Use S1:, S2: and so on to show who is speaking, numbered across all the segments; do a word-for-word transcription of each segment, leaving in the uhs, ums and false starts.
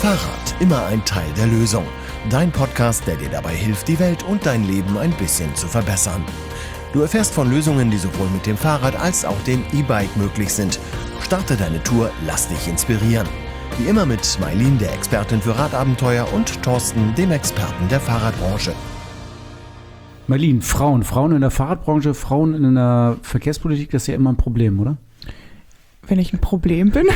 S1: Fahrrad, immer ein Teil der Lösung. Dein Podcast, der dir dabei hilft, die Welt und dein Leben ein bisschen zu verbessern. Du erfährst von Lösungen, die sowohl mit dem Fahrrad als auch dem E-Bike möglich sind. Starte deine Tour, lass dich inspirieren. Wie immer mit Maylin, der Expertin für Radabenteuer, und Thorsten, dem Experten der Fahrradbranche.
S2: Maylin, Frauen, Frauen in der Fahrradbranche, Frauen in der Verkehrspolitik, das ist ja immer ein Problem, oder?
S3: Wenn ich ein Problem bin?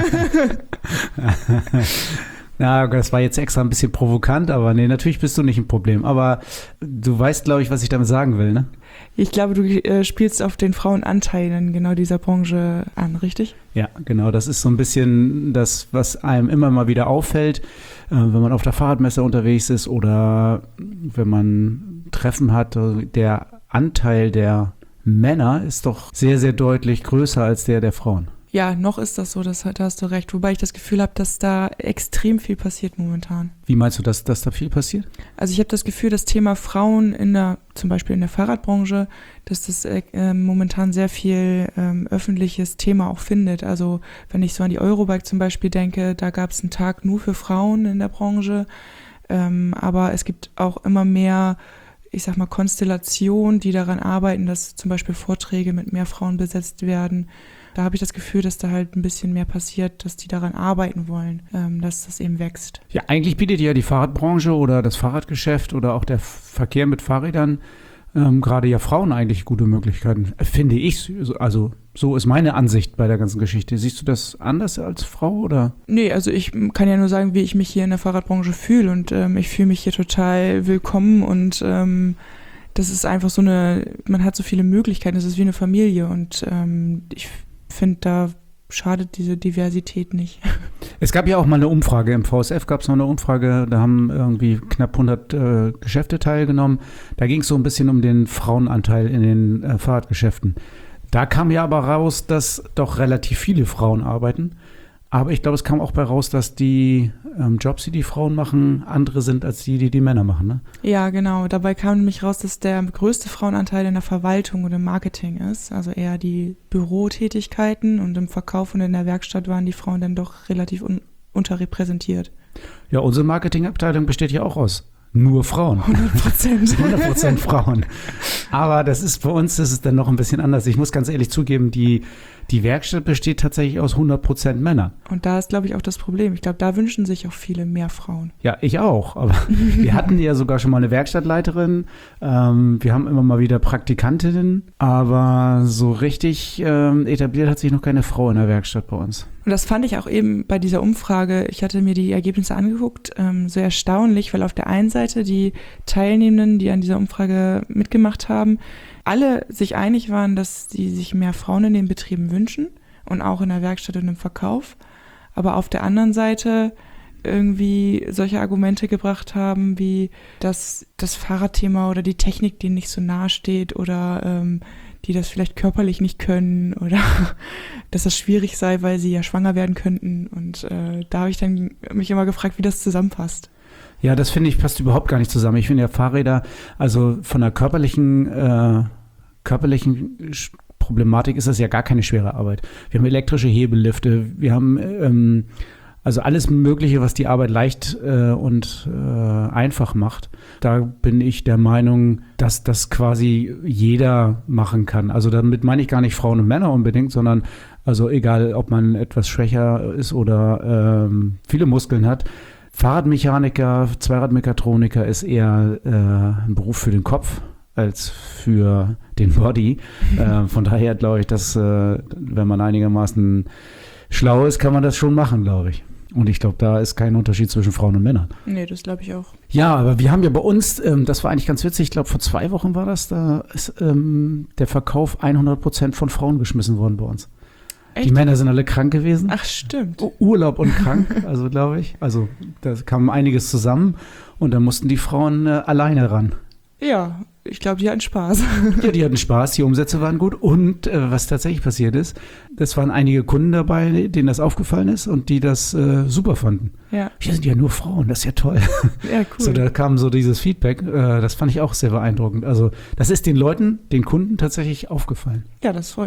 S2: Na, das war jetzt extra ein bisschen provokant, aber nee, natürlich bist du nicht ein Problem. Aber du weißt, glaube ich, was ich damit sagen will, ne?
S3: Ich glaube, du äh, spielst auf den Frauenanteil in genau dieser Branche an, richtig?
S2: Ja, genau. Das ist so ein bisschen das, was einem immer mal wieder auffällt, äh, wenn man auf der Fahrradmesse unterwegs ist oder wenn man Treffen hat. Der Anteil der Männer ist doch sehr, sehr deutlich größer als der der Frauen.
S3: Ja, noch ist das so, das, da hast du recht. Wobei ich das Gefühl habe, dass da extrem viel passiert momentan.
S2: Wie meinst du, dass, dass da viel passiert?
S3: Also ich habe das Gefühl, das Thema Frauen in der, zum Beispiel in der Fahrradbranche, dass das äh, momentan sehr viel ähm, öffentliches Thema auch findet. Also wenn ich so an die Eurobike zum Beispiel denke, da gab es einen Tag nur für Frauen in der Branche. Ähm, aber es gibt auch immer mehr, ich sag mal, Konstellationen, die daran arbeiten, dass zum Beispiel Vorträge mit mehr Frauen besetzt werden. Da habe ich das Gefühl, dass da halt ein bisschen mehr passiert, dass die daran arbeiten wollen, ähm, dass das eben wächst.
S2: Ja, eigentlich bietet ja die Fahrradbranche oder das Fahrradgeschäft oder auch der Verkehr mit Fahrrädern ähm, gerade ja Frauen eigentlich gute Möglichkeiten, finde ich. Also so ist meine Ansicht bei der ganzen Geschichte. Siehst du das anders als Frau, oder?
S3: Nee, also ich kann ja nur sagen, wie ich mich hier in der Fahrradbranche fühle, und ähm, ich fühle mich hier total willkommen, und ähm, das ist einfach so eine, man hat so viele Möglichkeiten, es ist wie eine Familie, und ähm, ich finde, da schadet diese Diversität nicht.
S2: Es gab ja auch mal eine Umfrage, im V S F gab es noch eine Umfrage, da haben irgendwie knapp hundert äh, Geschäfte teilgenommen. Da ging es so ein bisschen um den Frauenanteil in den äh, Fahrradgeschäften. Da kam ja aber raus, dass doch relativ viele Frauen arbeiten. Aber ich glaube, es kam auch bei raus, dass die ähm, Jobs, die die Frauen machen, andere sind als die, die die Männer machen, ne?
S3: Ja, genau. Dabei kam nämlich raus, dass der größte Frauenanteil in der Verwaltung und im Marketing ist. Also eher die Bürotätigkeiten, und im Verkauf und in der Werkstatt waren die Frauen dann doch relativ un- unterrepräsentiert.
S2: Ja, unsere Marketingabteilung besteht ja auch aus nur Frauen.
S3: hundert Prozent.
S2: hundert Prozent Frauen. Aber das ist bei uns, das ist dann noch ein bisschen anders. Ich muss ganz ehrlich zugeben, die, die Werkstatt besteht tatsächlich aus hundert Prozent Männern.
S3: Und da ist, glaube ich, auch das Problem. Ich glaube, da wünschen sich auch viele mehr Frauen.
S2: Ja, ich auch. Aber wir hatten ja sogar schon mal eine Werkstattleiterin. Ähm, wir haben immer mal wieder Praktikantinnen. Aber so richtig ähm, etabliert hat sich noch keine Frau in der Werkstatt bei uns.
S3: Und das fand ich auch eben bei dieser Umfrage, ich hatte mir die Ergebnisse angeguckt, ähm, so erstaunlich, weil auf der einen Seite die Teilnehmenden, die an dieser Umfrage mitgemacht haben, alle sich einig waren, dass sie sich mehr Frauen in den Betrieben wünschen und auch in der Werkstatt und im Verkauf. Aber auf der anderen Seite irgendwie solche Argumente gebracht haben, wie dass das Fahrradthema oder die Technik denen nicht so nahe steht, oder ähm, die das vielleicht körperlich nicht können, oder dass das schwierig sei, weil sie ja schwanger werden könnten. Und äh, da habe ich dann mich immer gefragt, wie das zusammenpasst.
S2: Ja, das finde ich passt überhaupt gar nicht zusammen. Ich finde ja Fahrräder, also von der körperlichen, äh, körperlichen Problematik ist das ja gar keine schwere Arbeit. Wir haben elektrische Hebellifte, wir haben ähm, also alles Mögliche, was die Arbeit leicht äh, und äh, einfach macht. Da bin ich der Meinung, dass das quasi jeder machen kann. Also damit meine ich gar nicht Frauen und Männer unbedingt, sondern also egal, ob man etwas schwächer ist oder ähm, viele Muskeln hat. Fahrradmechaniker, Zweiradmechatroniker ist eher äh, ein Beruf für den Kopf als für den Body. äh, von daher glaube ich, dass äh, wenn man einigermaßen schlau ist, kann man das schon machen, glaube ich. Und ich glaube, da ist kein Unterschied zwischen Frauen und Männern.
S3: Nee, das glaube ich auch.
S2: Ja, aber wir haben ja bei uns, ähm, das war eigentlich ganz witzig, ich glaube vor zwei Wochen war das, da ist ähm, der Verkauf hundert Prozent von Frauen geschmissen worden bei uns. Echt? Die Männer sind alle krank gewesen.
S3: Ach, stimmt.
S2: U- Urlaub und krank, also glaube ich. Also da kam einiges zusammen und da mussten die Frauen äh, alleine ran.
S3: Ja, ich glaube, die hatten Spaß.
S2: Ja, die hatten Spaß, die Umsätze waren gut, und äh, was tatsächlich passiert ist, das waren einige Kunden dabei, denen das aufgefallen ist und die das äh, super fanden.
S3: Ja.
S2: Wir sind ja nur Frauen, das ist ja toll.
S3: Ja, cool.
S2: So, da kam so dieses Feedback, äh, das fand ich auch sehr beeindruckend. Also das ist den Leuten, den Kunden tatsächlich aufgefallen.
S3: Ja, das freut mich.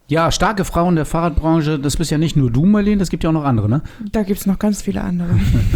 S2: Ja, starke Frauen der Fahrradbranche, das bist ja nicht nur du, Marlene, das gibt ja auch noch andere, ne?
S3: Da gibt es noch ganz viele andere.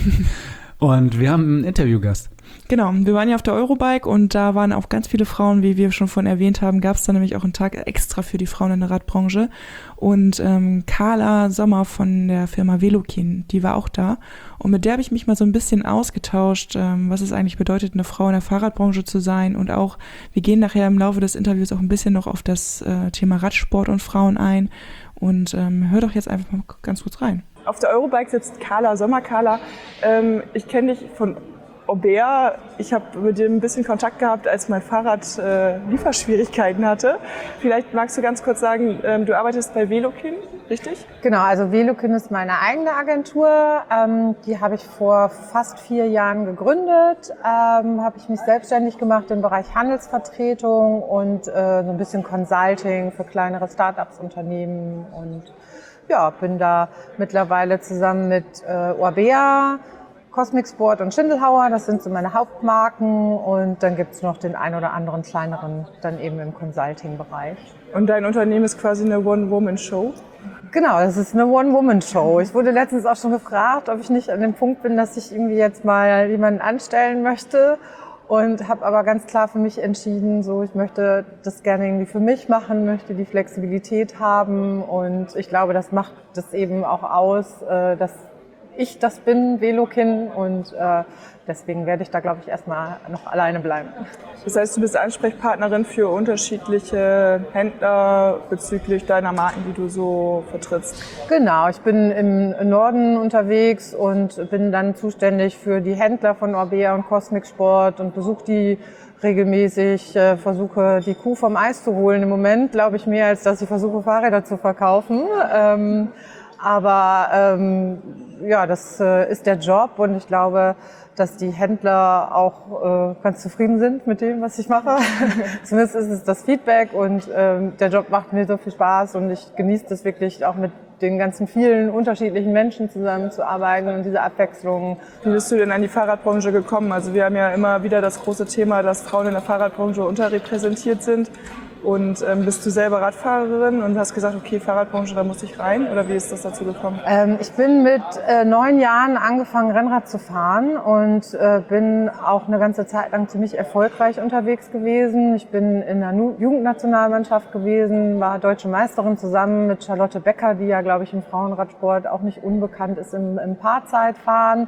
S2: Und wir haben einen Interviewgast.
S3: Genau, wir waren ja auf der Eurobike und da waren auch ganz viele Frauen, wie wir schon vorhin erwähnt haben, gab es da nämlich auch einen Tag extra für die Frauen in der Radbranche. Und ähm, Carla Sommer von der Firma Velokin, die war auch da. Und mit der habe ich mich mal so ein bisschen ausgetauscht, ähm, was es eigentlich bedeutet, eine Frau in der Fahrradbranche zu sein. Und auch, wir gehen nachher im Laufe des Interviews auch ein bisschen noch auf das äh, Thema Radsport und Frauen ein. Und ähm, hör doch jetzt einfach mal ganz kurz rein.
S4: Auf der Eurobike sitzt Carla Sommer. Carla, ähm, ich kenne dich von Aubert. Ich habe mit dir ein bisschen Kontakt gehabt, als mein Fahrrad äh, Lieferschwierigkeiten hatte. Vielleicht magst du ganz kurz sagen, ähm, du arbeitest bei Velokin, richtig?
S5: Genau, also Velokin ist meine eigene Agentur. Ähm, die habe ich vor fast vier Jahren gegründet. Ähm, habe ich mich selbstständig gemacht im Bereich Handelsvertretung und äh, so ein bisschen Consulting für kleinere Start-ups, Unternehmen. Und ja, bin da mittlerweile zusammen mit äh, Orbea, Cosmic Sport und Schindelhauer, das sind so meine Hauptmarken, und dann gibt es noch den ein oder anderen kleineren dann eben im Consulting-Bereich.
S4: Und dein Unternehmen ist quasi eine One-Woman-Show?
S5: Genau, das ist eine One-Woman-Show. Ich wurde letztens auch schon gefragt, ob ich nicht an dem Punkt bin, dass ich irgendwie jetzt mal jemanden anstellen möchte, und habe aber ganz klar für mich entschieden, so ich möchte das gerne irgendwie für mich machen, möchte die Flexibilität haben, und ich glaube, das macht das eben auch aus, dass ich das bin, Velokin, und äh, deswegen werde ich da, glaube ich, erstmal noch alleine bleiben.
S4: Das heißt, du bist Ansprechpartnerin für unterschiedliche Händler bezüglich deiner Marken, die du so vertrittst? Genau,
S5: ich bin im Norden unterwegs und bin dann zuständig für die Händler von Orbea und Cosmic Sport und besuche die regelmäßig, äh, versuche die Kuh vom Eis zu holen. Im Moment glaube ich mehr, als dass ich versuche, Fahrräder zu verkaufen. Ähm, aber ähm, ja, das äh, ist der Job, und ich glaube, dass die Händler auch äh, ganz zufrieden sind mit dem, was ich mache. Zumindest ist es das Feedback, und ähm, der Job macht mir so viel Spaß, und ich genieße das wirklich auch mit den ganzen vielen unterschiedlichen Menschen zusammenzuarbeiten und diese Abwechslung.
S4: Wie bist du denn an die Fahrradbranche gekommen? Also wir haben ja immer wieder das große Thema, dass Frauen in der Fahrradbranche unterrepräsentiert sind. Und ähm, bist du selber Radfahrerin und hast gesagt, okay, Fahrradbranche, da muss ich rein? Oder wie ist das dazu gekommen?
S5: Ähm, ich bin mit äh, neun Jahren angefangen, Rennrad zu fahren, und äh, bin auch eine ganze Zeit lang ziemlich erfolgreich unterwegs gewesen. Ich bin in der Nu- Jugendnationalmannschaft gewesen, war deutsche Meisterin zusammen mit Charlotte Becker, die ja, glaube ich, im Frauenradsport auch nicht unbekannt ist im, im Paarzeitfahren.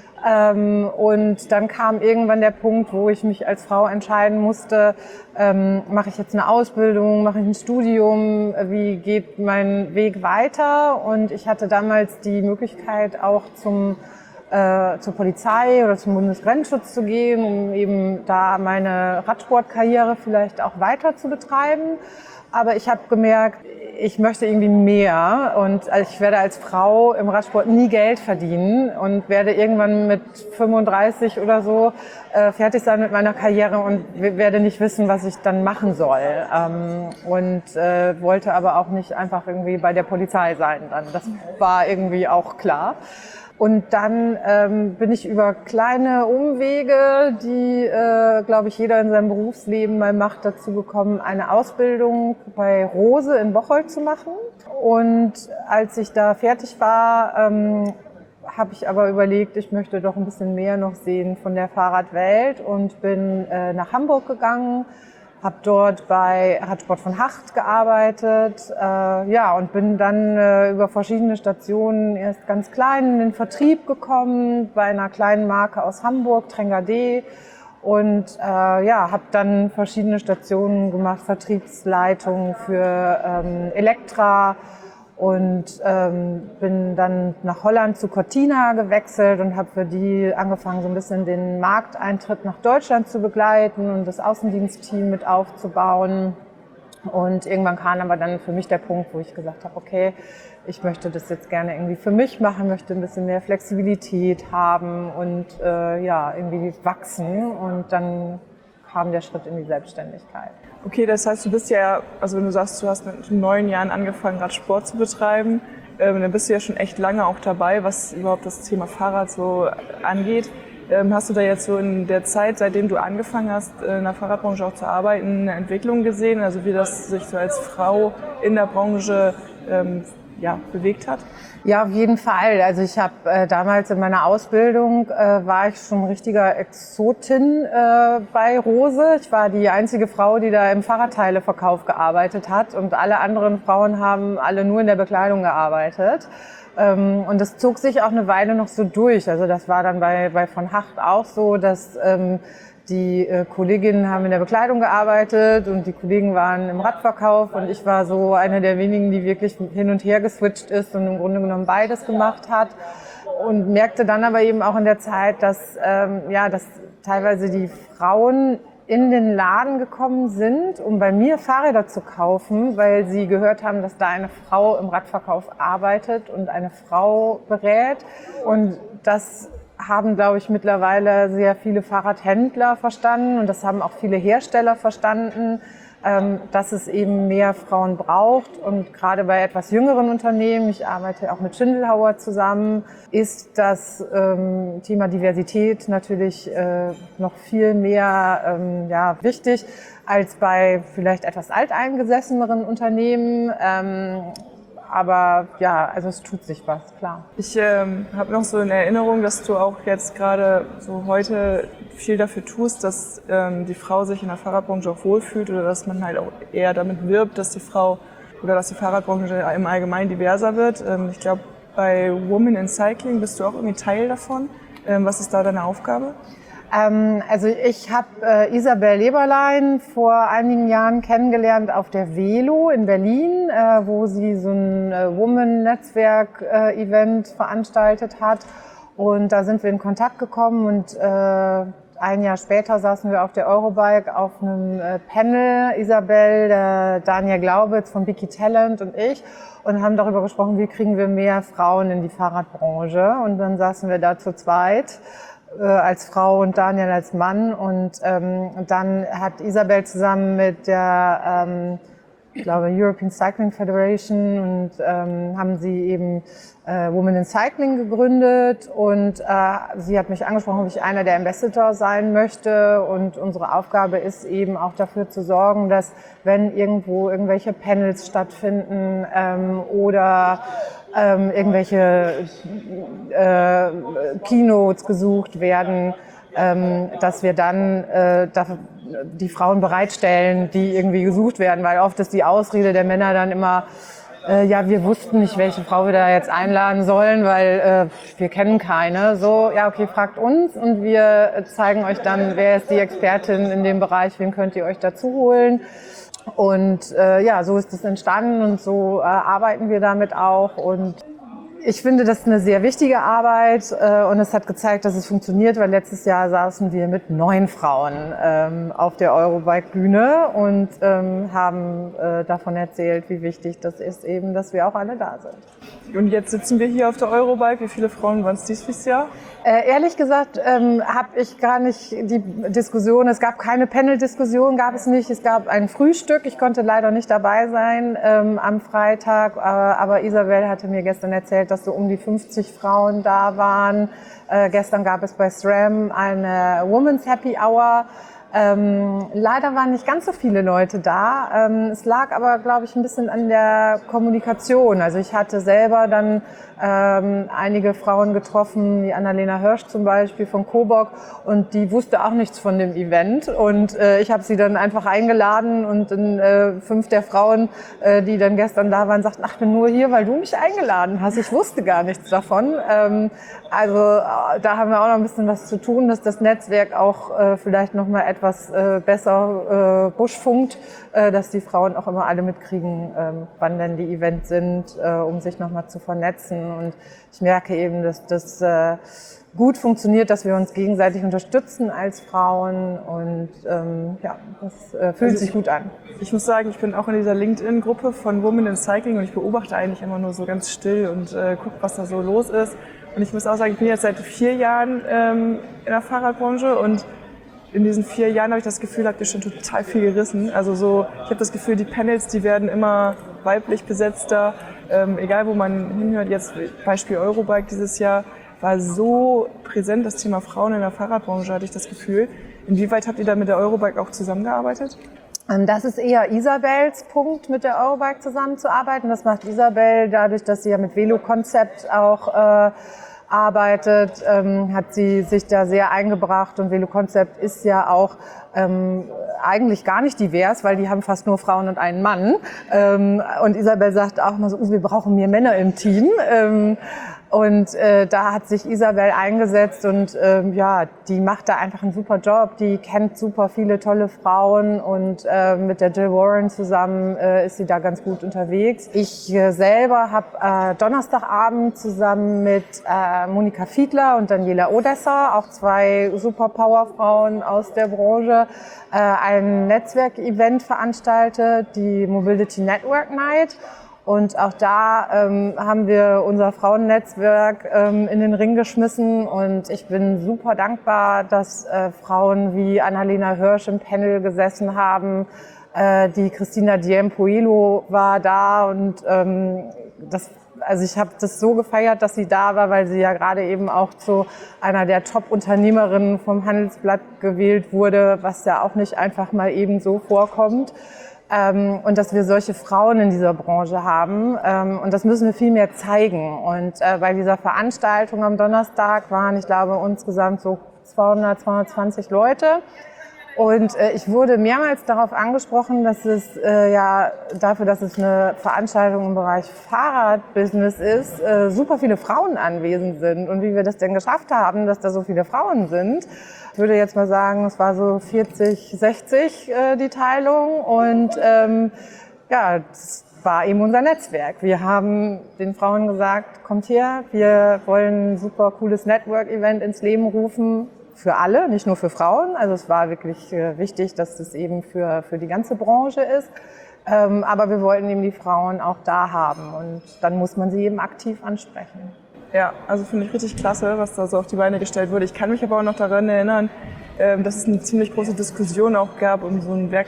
S5: Ähm, und dann kam irgendwann der Punkt, wo ich mich als Frau entscheiden musste, ähm, mache ich jetzt eine Ausbildung, mache ich ein Studium, wie geht mein Weg weiter? Und ich hatte damals die Möglichkeit, auch zum, äh, zur Polizei oder zum Bundesgrenzschutz zu gehen, um eben da meine Radsportkarriere vielleicht auch weiter zu betreiben. Aber ich habe gemerkt, ich möchte irgendwie mehr, und ich werde als Frau im Radsport nie Geld verdienen und werde irgendwann mit fünfunddreißig oder so äh, fertig sein mit meiner Karriere und werde nicht wissen, was ich dann machen soll. Ähm, und äh, wollte aber auch nicht einfach irgendwie bei der Polizei sein dann. Das war irgendwie auch klar. Und dann ähm, bin ich über kleine Umwege, die, äh, glaube ich, jeder in seinem Berufsleben mal macht, dazu gekommen, eine Ausbildung bei Rose in Bocholt zu machen. Und als ich da fertig war, ähm, habe ich aber überlegt, ich möchte doch ein bisschen mehr noch sehen von der Fahrradwelt, und bin äh, nach Hamburg gegangen. Habe dort bei Radsport von Hacht gearbeitet, äh, ja, und bin dann äh, über verschiedene Stationen erst ganz klein in den Vertrieb gekommen, bei einer kleinen Marke aus Hamburg, Trengadé, und äh, ja, habe dann verschiedene Stationen gemacht, Vertriebsleitung für ähm, Elektra, und ähm, bin dann nach Holland zu Cortina gewechselt und habe für die angefangen, so ein bisschen den Markteintritt nach Deutschland zu begleiten und das Außendienstteam mit aufzubauen. Und irgendwann kam aber dann für mich der Punkt, wo ich gesagt habe, okay, ich möchte das jetzt gerne irgendwie für mich machen, möchte ein bisschen mehr Flexibilität haben und äh, ja, irgendwie wachsen, und dann kam der Schritt in die Selbstständigkeit.
S4: Okay, das heißt, du bist ja, also wenn du sagst, du hast mit neun Jahren angefangen, Radsport zu betreiben, ähm, dann bist du ja schon echt lange auch dabei, was überhaupt das Thema Fahrrad so angeht. Ähm, hast du da jetzt so in der Zeit, seitdem du angefangen hast, in der Fahrradbranche auch zu arbeiten, eine Entwicklung gesehen? Also wie das sich so als Frau in der Branche ähm, ja, bewegt hat?
S5: Ja, auf jeden Fall. Also ich habe äh, damals in meiner Ausbildung äh, war ich schon richtiger Exotin äh, bei Rose. Ich war die einzige Frau, die da im Fahrradteileverkauf gearbeitet hat, und alle anderen Frauen haben alle nur in der Bekleidung gearbeitet. Ähm, und das zog sich auch eine Weile noch so durch. Also das war dann bei, bei von Hacht auch so, dass ähm, die äh, Kolleginnen haben in der Bekleidung gearbeitet und die Kollegen waren im Radverkauf, und ich war so eine der wenigen, die wirklich hin und her geswitcht ist und im Grunde genommen beides gemacht hat, und merkte dann aber eben auch in der Zeit, dass, ähm, ja, dass teilweise die Frauen in den Laden gekommen sind, um bei mir Fahrräder zu kaufen, weil sie gehört haben, dass da eine Frau im Radverkauf arbeitet und eine Frau berät. Und das haben, glaube ich, mittlerweile sehr viele Fahrradhändler verstanden, und das haben auch viele Hersteller verstanden, dass es eben mehr Frauen braucht. Und gerade bei etwas jüngeren Unternehmen, ich arbeite auch mit Schindelhauer zusammen, ist das ähm, Thema Diversität natürlich äh, noch viel mehr ähm, ja, wichtig als bei vielleicht etwas alteingesesseneren Unternehmen. Ähm, Aber ja, also es tut sich was, klar.
S4: Ich ähm, habe noch so in Erinnerung, dass du auch jetzt gerade so heute viel dafür tust, dass ähm, die Frau sich in der Fahrradbranche auch wohlfühlt, oder dass man halt auch eher damit wirbt, dass die Frau oder dass die Fahrradbranche im Allgemeinen diverser wird. Ähm, ich glaube, bei Women in Cycling bist du auch irgendwie Teil davon. Ähm, was ist da deine Aufgabe?
S5: Ähm, also ich habe äh, Isabel Leberlein vor einigen Jahren kennengelernt auf der Velo in Berlin, äh, wo sie so ein äh, Woman-Netzwerk-Event äh, veranstaltet hat. Und da sind wir in Kontakt gekommen, und äh, ein Jahr später saßen wir auf der Eurobike auf einem äh, Panel, Isabel, der Daniel Glaubitz von Biki Talent und ich, und haben darüber gesprochen, wie kriegen wir mehr Frauen in die Fahrradbranche. Und dann saßen wir da zu zweit, äh, als Frau und Daniel als Mann. Und ähm, dann hat Isabel zusammen mit der, ähm, ich glaube, European Cycling Federation, und ähm, haben sie eben äh, Women in Cycling gegründet, und äh, sie hat mich angesprochen, ob ich einer der Ambassador sein möchte, und unsere Aufgabe ist eben auch dafür zu sorgen, dass wenn irgendwo irgendwelche Panels stattfinden ähm, oder ähm, irgendwelche äh, Keynotes gesucht werden, ähm, dass wir dann äh, dafür die Frauen bereitstellen, die irgendwie gesucht werden, weil oft ist die Ausrede der Männer dann immer, äh, ja, wir wussten nicht, welche Frau wir da jetzt einladen sollen, weil äh, wir kennen keine. So, ja, okay, fragt uns, und wir zeigen euch dann, wer ist die Expertin in dem Bereich, wen könnt ihr euch dazu holen. Und äh, ja, so ist es entstanden, und so äh, arbeiten wir damit auch. Und ich finde, das ist eine sehr wichtige Arbeit, äh, und es hat gezeigt, dass es funktioniert, weil letztes Jahr saßen wir mit neun Frauen ähm, auf der Eurobike-Bühne und ähm, haben äh, davon erzählt, wie wichtig das ist eben, dass wir auch alle da sind.
S4: Und jetzt sitzen wir hier auf der Eurobike. Wie viele Frauen waren es dieses Jahr?
S5: Äh, ehrlich gesagt ähm, habe ich gar nicht die Diskussion, es gab keine Panel-Diskussion, gab es nicht. Es gab ein Frühstück, ich konnte leider nicht dabei sein ähm, am Freitag, äh, aber Isabel hatte mir gestern erzählt, dass so um die fünfzig Frauen da waren. Äh, gestern gab es bei SRAM eine Women's Happy Hour. Ähm, leider waren nicht ganz so viele Leute da. Ähm, es lag aber, glaube ich, ein bisschen an der Kommunikation. Also ich hatte selber dann ähm, einige Frauen getroffen, die Annalena Hirsch zum Beispiel von Coburg, und die wusste auch nichts von dem Event. Und äh, ich habe sie dann einfach eingeladen, und dann, äh, fünf der Frauen, äh, die dann gestern da waren, sagten, ach, ich bin nur hier, weil du mich eingeladen hast. Ich wusste gar nichts davon. Ähm, also äh, da haben wir auch noch ein bisschen was zu tun, dass das Netzwerk auch äh, vielleicht noch mal etwas etwas äh, besser äh, buschfunkt, äh, dass die Frauen auch immer alle mitkriegen, äh, wann denn die Events sind, äh, um sich nochmal zu vernetzen. Und ich merke eben, dass das äh, gut funktioniert, dass wir uns gegenseitig unterstützen als Frauen, und ähm, ja, das äh, fühlt also sich gut an.
S4: Ich muss sagen, ich bin auch in dieser LinkedIn-Gruppe von Women in Cycling, und ich beobachte eigentlich immer nur so ganz still und äh, gucke, was da so los ist. Und ich muss auch sagen, ich bin jetzt seit vier Jahren ähm, in der Fahrradbranche, und in diesen vier Jahren habe ich das Gefühl, habt ihr schon total viel gerissen. Also so, ich habe das Gefühl, die Panels, die werden immer weiblich besetzter, ähm, egal wo man hinhört. Jetzt Beispiel Eurobike dieses Jahr, war so präsent, das Thema Frauen in der Fahrradbranche, hatte ich das Gefühl. Inwieweit habt ihr da mit der Eurobike auch zusammengearbeitet?
S5: Das ist eher Isabels Punkt, mit der Eurobike zusammenzuarbeiten. Das macht Isabel dadurch, dass sie ja mit Velo-Konzept auch äh, arbeitet, ähm, hat sie sich da sehr eingebracht. Und Velo-Konzept ist ja auch ähm, eigentlich gar nicht divers, weil die haben fast nur Frauen und einen Mann. Ähm, und Isabel sagt auch mal so, uh, wir brauchen mehr Männer im Team. Ähm, Und äh, da hat sich Isabel eingesetzt und ähm, ja, die macht da einfach einen super Job. Die kennt super viele tolle Frauen und äh, mit der Jill Warren zusammen äh, ist sie da ganz gut unterwegs. Ich äh, selber habe äh, Donnerstagabend zusammen mit äh, Monika Fiedler und Daniela Odessa, auch zwei super Powerfrauen aus der Branche, äh, ein Netzwerkevent veranstaltet, die Mobility Network Night. Und auch da ähm, haben wir unser Frauennetzwerk ähm, in den Ring geschmissen. Und ich bin super dankbar, dass äh, Frauen wie Annalena Hirsch im Panel gesessen haben. Äh, die Christina Diem-Puelo war da. Und ähm, das, also ich habe das so gefeiert, dass sie da war, weil sie ja gerade eben auch zu einer der Top-Unternehmerinnen vom Handelsblatt gewählt wurde, was ja auch nicht einfach mal eben so vorkommt. Ähm, und dass wir solche Frauen in dieser Branche haben. Ähm, und das müssen wir viel mehr zeigen. Und äh, bei dieser Veranstaltung am Donnerstag waren, ich glaube, insgesamt so zweihundert, zweihundertzwanzig Leute. Und äh, ich wurde mehrmals darauf angesprochen, dass es äh, ja dafür, dass es eine Veranstaltung im Bereich Fahrradbusiness ist, äh, super viele Frauen anwesend sind. Und wie wir das denn geschafft haben, dass da so viele Frauen sind. Ich würde jetzt mal sagen, es war so vierzig, sechzig äh, die Teilung und ähm, ja, das war eben unser Netzwerk. Wir haben den Frauen gesagt, kommt her, wir wollen ein super cooles Network-Event ins Leben rufen für alle, nicht nur für Frauen. Also es war wirklich äh, wichtig, dass das eben für, für die ganze Branche ist. Ähm, aber wir wollten eben die Frauen auch da haben und dann muss man sie eben aktiv ansprechen.
S4: Ja, also finde ich richtig klasse, was da so auf die Beine gestellt wurde. Ich kann mich aber auch noch daran erinnern, dass es eine ziemlich große Diskussion auch gab um so einen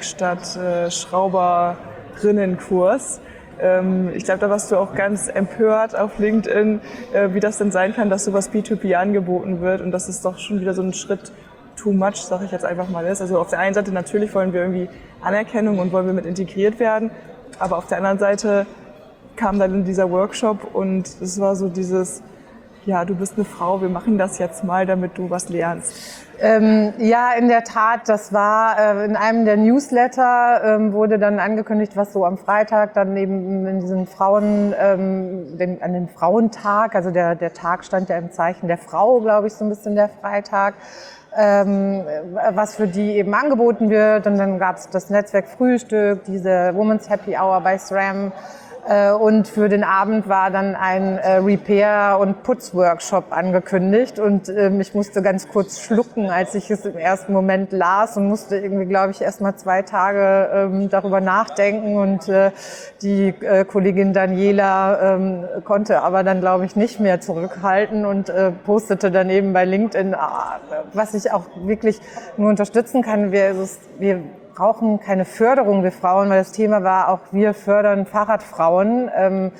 S4: Werkstatt-Schrauberinnenkurs. Ich glaube, da warst du auch ganz empört auf LinkedIn, wie das denn sein kann, dass sowas B zwei B angeboten wird und dass es doch schon wieder so ein Schritt too much, sage ich jetzt einfach mal, ist. Also auf der einen Seite natürlich wollen wir irgendwie Anerkennung und wollen wir mit integriert werden, aber auf der anderen Seite kam dann in dieser Workshop und es war so dieses, ja, du bist eine Frau, wir machen das jetzt mal, damit du was lernst.
S5: Ähm, ja, in der Tat, das war äh, in einem der Newsletter ähm, wurde dann angekündigt, was so am Freitag dann eben in diesen Frauen, ähm, den, an dem Frauentag, also der, der Tag stand ja im Zeichen der Frau, glaube ich, so ein bisschen der Freitag, ähm, was für die eben angeboten wird. Und dann gab es das Netzwerk Frühstück, diese Women's Happy Hour bei SRAM. Und für den Abend war dann ein Repair- und Putzworkshop angekündigt und ich musste ganz kurz schlucken, als ich es im ersten Moment las und musste irgendwie, glaube ich, erst mal zwei Tage darüber nachdenken und die Kollegin Daniela konnte aber dann, glaube ich, nicht mehr zurückhalten und postete dann eben bei LinkedIn, was ich auch wirklich nur unterstützen kann. Wir, wir brauchen keine Förderung der Frauen, weil das Thema war auch, wir fördern Fahrradfrauen. Ähm,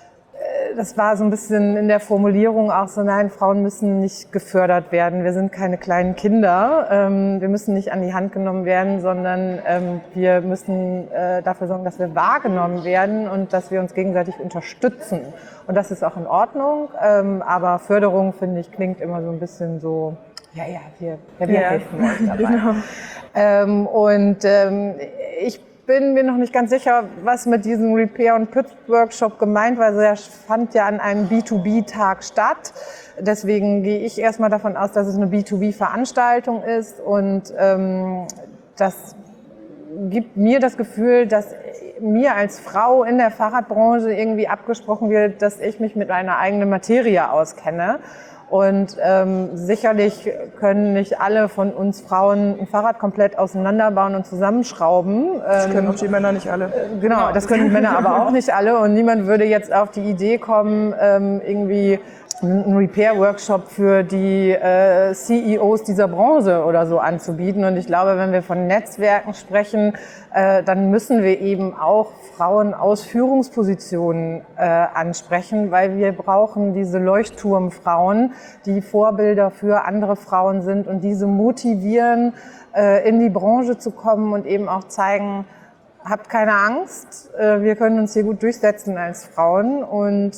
S5: das war so ein bisschen in der Formulierung auch so, nein, Frauen müssen nicht gefördert werden. Wir sind keine kleinen Kinder. Ähm, wir müssen nicht an die Hand genommen werden, sondern ähm, wir müssen äh, dafür sorgen, dass wir wahrgenommen werden und dass wir uns gegenseitig unterstützen. Und das ist auch in Ordnung. Ähm, aber Förderung, finde ich, klingt immer so ein bisschen so, ja, ja, wir, ja, wir
S4: ja,
S5: helfen euch dabei.
S4: Genau.
S5: Ähm, und ähm, ich bin mir noch nicht ganz sicher, was mit diesem Repair- und Putz-Workshop gemeint war. Also er fand ja an einem B zwei B-Tag statt. Deswegen gehe ich erstmal davon aus, dass es eine B zwei B-Veranstaltung ist. Und ähm, das gibt mir das Gefühl, dass mir als Frau in der Fahrradbranche irgendwie abgesprochen wird, dass ich mich mit einer eigenen Materie auskenne. Und ähm, sicherlich können nicht alle von uns Frauen ein Fahrrad komplett auseinanderbauen und zusammenschrauben.
S4: Das können auch die Männer nicht alle.
S5: Äh, genau, das können die Männer aber auch nicht alle. Und niemand würde jetzt auf die Idee kommen, ähm, irgendwie einen Repair-Workshop für die äh, C E Os dieser Branche oder so anzubieten. Und ich glaube, wenn wir von Netzwerken sprechen, äh, dann müssen wir eben auch Frauen aus Führungspositionen äh, ansprechen, weil wir brauchen diese Leuchtturmfrauen, die Vorbilder für andere Frauen sind und diese motivieren, in die Branche zu kommen und eben auch zeigen, habt keine Angst, wir können uns hier gut durchsetzen als Frauen und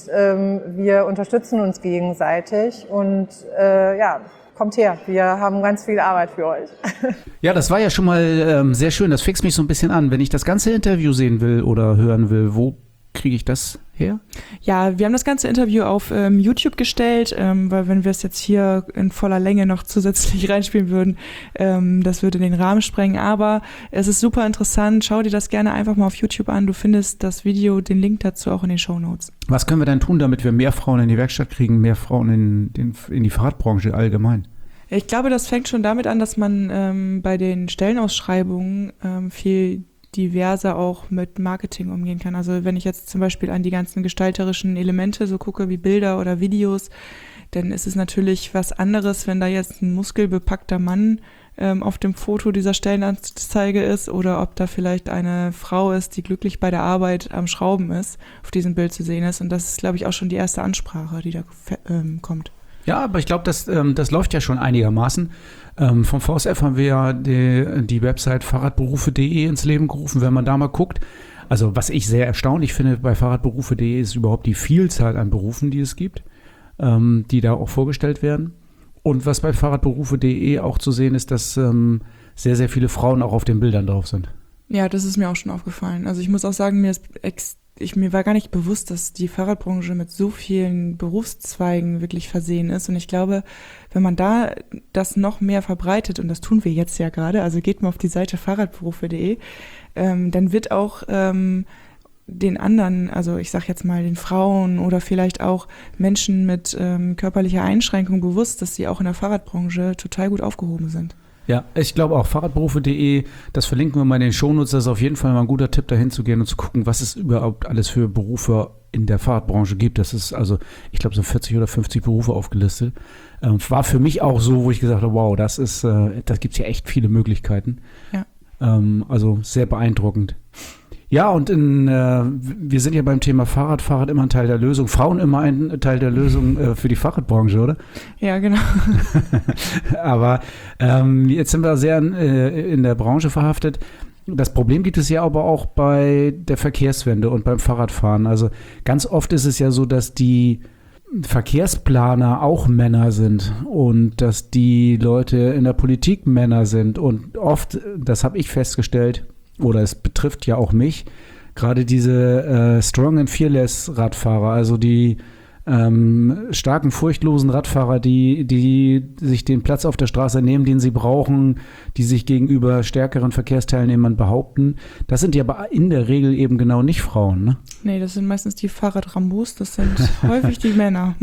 S5: wir unterstützen uns gegenseitig und ja, kommt her, wir haben ganz viel Arbeit für euch.
S2: Ja, das war ja schon mal ähm, sehr schön. Das fixt mich so ein bisschen an. Wenn ich das ganze Interview sehen will oder hören will, wo kriege ich das her?
S3: Ja, wir haben das ganze Interview auf ähm, YouTube gestellt, ähm, weil wenn wir es jetzt hier in voller Länge noch zusätzlich reinspielen würden, ähm, das würde den Rahmen sprengen. Aber es ist super interessant. Schau dir das gerne einfach mal auf YouTube an. Du findest das Video, den Link dazu auch in den Shownotes.
S2: Was können wir denn tun, damit wir mehr Frauen in die Werkstatt kriegen, mehr Frauen in, den, in die Fahrradbranche allgemein?
S3: Ich glaube, das fängt schon damit an, dass man ähm, bei den Stellenausschreibungen ähm, viel diverser auch mit Marketing umgehen kann. Also wenn ich jetzt zum Beispiel an die ganzen gestalterischen Elemente so gucke, wie Bilder oder Videos, dann ist es natürlich was anderes, wenn da jetzt ein muskelbepackter Mann ähm, auf dem Foto dieser Stellenanzeige ist oder ob da vielleicht eine Frau ist, die glücklich bei der Arbeit am Schrauben ist, auf diesem Bild zu sehen ist. Und das ist, glaube ich, auch schon die erste Ansprache, die da ähm, kommt.
S2: Ja, aber ich glaube, das, ähm, das läuft ja schon einigermaßen. Ähm, vom V S F haben wir ja die, die Website fahrradberufe punkt de ins Leben gerufen, wenn man da mal guckt. Also was ich sehr erstaunlich finde bei fahrradberufe punkt de ist überhaupt die Vielzahl an Berufen, die es gibt, ähm, die da auch vorgestellt werden. Und was bei fahrradberufe punkt de auch zu sehen ist, dass ähm, sehr, sehr viele Frauen auch auf den Bildern drauf sind.
S3: Ja, das ist mir auch schon aufgefallen. Also ich muss auch sagen, mir ist ex- ich, mir war gar nicht bewusst, dass die Fahrradbranche mit so vielen Berufszweigen wirklich versehen ist. Und ich glaube, wenn man da das noch mehr verbreitet, und das tun wir jetzt ja gerade, also geht mal auf die Seite fahrradberufe punkt de, ähm, dann wird auch ähm, den anderen, also ich sag jetzt mal den Frauen oder vielleicht auch Menschen mit ähm, körperlicher Einschränkung bewusst, dass sie auch in der Fahrradbranche total gut aufgehoben sind.
S2: Ja, ich glaube auch fahrradberufe punkt de, das verlinken wir mal in den Shownotes, das ist auf jeden Fall mal ein guter Tipp, dahin zu gehen und zu gucken, was es überhaupt alles für Berufe in der Fahrradbranche gibt. Das ist also, ich glaube, so vierzig oder fünfzig Berufe aufgelistet. Ähm, war für mich auch so, wo ich gesagt habe, wow, das ist, äh, das gibt's ja echt viele Möglichkeiten.
S3: Ja.
S2: Ähm, also sehr beeindruckend. Ja, und in, äh, wir sind ja beim Thema Fahrrad, Fahrrad immer ein Teil der Lösung, Frauen immer ein Teil der Lösung äh, für die Fahrradbranche, oder?
S3: Ja, genau.
S2: Aber ähm, jetzt sind wir sehr äh, in der Branche verhaftet. Das Problem gibt es ja aber auch bei der Verkehrswende und beim Fahrradfahren. Also ganz oft ist es ja so, dass die Verkehrsplaner auch Männer sind und dass die Leute in der Politik Männer sind. Und oft, das habe ich festgestellt, oder es betrifft ja auch mich, gerade diese äh, Strong and Fearless Radfahrer, also die ähm, starken, furchtlosen Radfahrer, die, die sich den Platz auf der Straße nehmen, den sie brauchen, die sich gegenüber stärkeren Verkehrsteilnehmern behaupten. Das sind ja aber in der Regel eben genau nicht Frauen, ne?
S3: Nee, das sind meistens die Fahrradrambos, das sind häufig die Männer.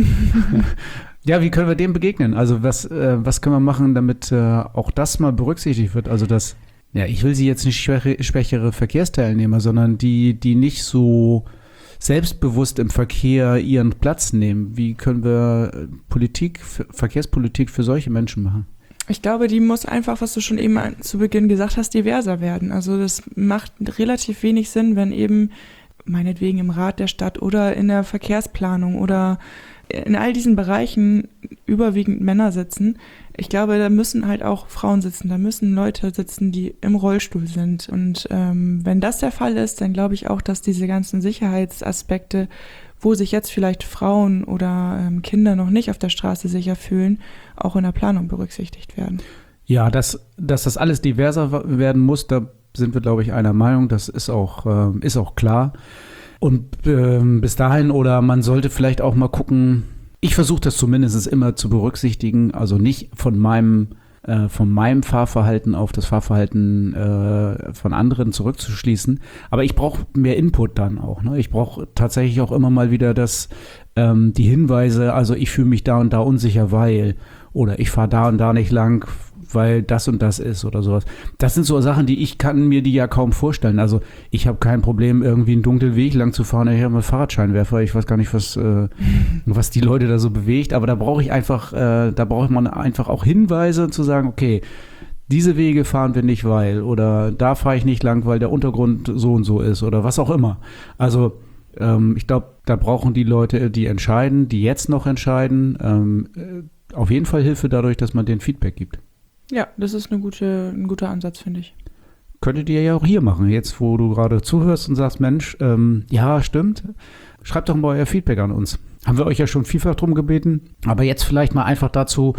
S2: Ja, wie können wir dem begegnen? Also was, äh, was können wir machen, damit äh, auch das mal berücksichtigt wird? Also das Ja, ich will sie jetzt nicht schwäche, schwächere Verkehrsteilnehmer, sondern die, die nicht so selbstbewusst im Verkehr ihren Platz nehmen. Wie können wir Politik, Verkehrspolitik für solche Menschen machen?
S3: Ich glaube, die muss einfach, was du schon eben zu Beginn gesagt hast, diverser werden. Also das macht relativ wenig Sinn, wenn eben meinetwegen im Rat der Stadt oder in der Verkehrsplanung oder in all diesen Bereichen überwiegend Männer sitzen. Ich glaube, da müssen halt auch Frauen sitzen, da müssen Leute sitzen, die im Rollstuhl sind. Und ähm, wenn das der Fall ist, dann glaube ich auch, dass diese ganzen Sicherheitsaspekte, wo sich jetzt vielleicht Frauen oder ähm, Kinder noch nicht auf der Straße sicher fühlen, auch in der Planung berücksichtigt werden.
S2: Ja, dass, dass das alles diverser werden muss, da sind wir, glaube ich, einer Meinung. Das ist auch, äh, ist auch klar. Und äh, bis dahin, oder man sollte vielleicht auch mal gucken, ich versuche das zumindest immer zu berücksichtigen, also nicht von meinem, äh, von meinem Fahrverhalten auf das Fahrverhalten äh, von anderen zurückzuschließen, aber ich brauche mehr Input dann auch, ne? Ich brauche tatsächlich auch immer mal wieder das, ähm, die Hinweise, also ich fühle mich da und da unsicher, weil, oder ich fahre da und da nicht lang, weil das und das ist oder sowas. Das sind so Sachen, die ich kann mir die ja kaum vorstellen. Also ich habe kein Problem, irgendwie einen dunklen Weg lang zu fahren. Ich habe einen Fahrradscheinwerfer. Ich weiß gar nicht, was, äh, was die Leute da so bewegt. Aber da brauche ich einfach, äh, da braucht man einfach auch Hinweise zu sagen, okay, diese Wege fahren wir nicht, weil, oder da fahre ich nicht lang, weil der Untergrund so und so ist oder was auch immer. Also Ähm, ich glaube, da brauchen die Leute, die entscheiden, die jetzt noch entscheiden, ähm, äh, auf jeden Fall Hilfe dadurch, dass man denen Feedback gibt.
S3: Ja, das ist eine gute, ein guter Ansatz, finde ich.
S2: Könntet ihr ja auch hier machen, jetzt wo du gerade zuhörst und sagst, Mensch, ähm, ja, stimmt, schreibt doch mal euer Feedback an uns. Haben wir euch ja schon vielfach drum gebeten, aber jetzt vielleicht mal einfach dazu,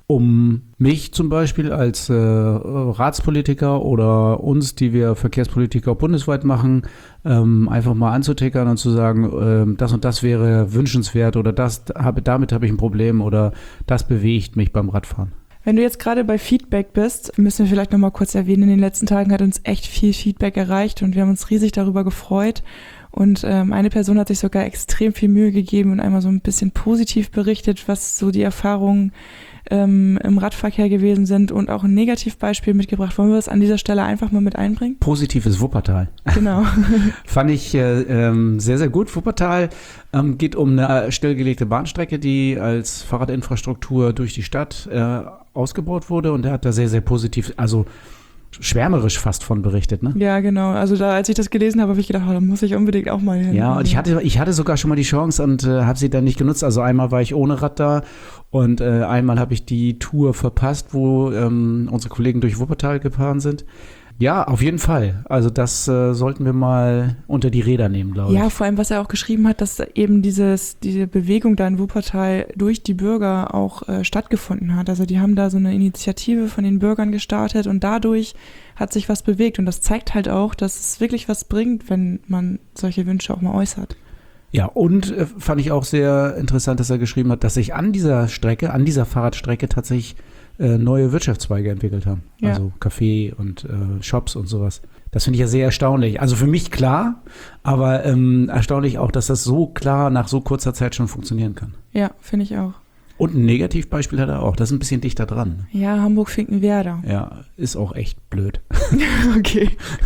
S2: um mich zum Beispiel als äh, Ratspolitiker oder uns, die wir Verkehrspolitiker bundesweit machen, ähm, einfach mal anzutickern und zu sagen, äh, das und das wäre wünschenswert oder das habe, damit habe ich ein Problem oder das bewegt mich beim Radfahren.
S3: Wenn du jetzt gerade bei Feedback bist, müssen wir vielleicht noch mal kurz erwähnen, in den letzten Tagen hat uns echt viel Feedback erreicht und wir haben uns riesig darüber gefreut. Und ähm, eine Person hat sich sogar extrem viel Mühe gegeben und einmal so ein bisschen positiv berichtet, was so die Erfahrungen ähm, im Radverkehr gewesen sind und auch ein Negativbeispiel mitgebracht. Wollen wir das an dieser Stelle einfach mal mit einbringen?
S2: Positives Wuppertal.
S3: Genau.
S2: Fand ich äh, ähm, sehr, sehr gut. Wuppertal ähm, geht um eine stillgelegte Bahnstrecke, die als Fahrradinfrastruktur durch die Stadt äh, ausgebaut wurde und er hat da sehr, sehr positiv, also schwärmerisch fast von berichtet, ne?
S3: Ja, genau. Also da, als ich das gelesen habe, habe ich gedacht, oh, da muss ich unbedingt auch mal hin.
S2: Ja, und ich hatte, ich hatte sogar schon mal die Chance und äh, habe sie dann nicht genutzt. Also einmal war ich ohne Rad da und äh, einmal habe ich die Tour verpasst, wo ähm, unsere Kollegen durch Wuppertal gefahren sind. Ja, auf jeden Fall. Also das äh, sollten wir mal unter die Räder nehmen, glaube ich.
S3: Ja, vor allem, was er auch geschrieben hat, dass eben dieses, diese Bewegung da in Wuppertal durch die Bürger auch äh, stattgefunden hat. Also die haben da so eine Initiative von den Bürgern gestartet und dadurch hat sich was bewegt. Und das zeigt halt auch, dass es wirklich was bringt, wenn man solche Wünsche auch mal äußert.
S2: Ja, und äh, fand ich auch sehr interessant, dass er geschrieben hat, dass sich an dieser Strecke, an dieser Fahrradstrecke tatsächlich äh, neue Wirtschaftszweige entwickelt haben.
S3: Ja.
S2: Also Café und äh, Shops und sowas. Das finde ich ja sehr erstaunlich. Also für mich klar, aber ähm, erstaunlich auch, dass das so klar nach so kurzer Zeit schon funktionieren kann.
S3: Ja, finde ich auch.
S2: Und ein Negativbeispiel hat er auch. Das ist ein bisschen dichter dran.
S3: Ja, Hamburg-Finkenwerder.
S2: Ja, ist auch echt blöd.
S3: Okay.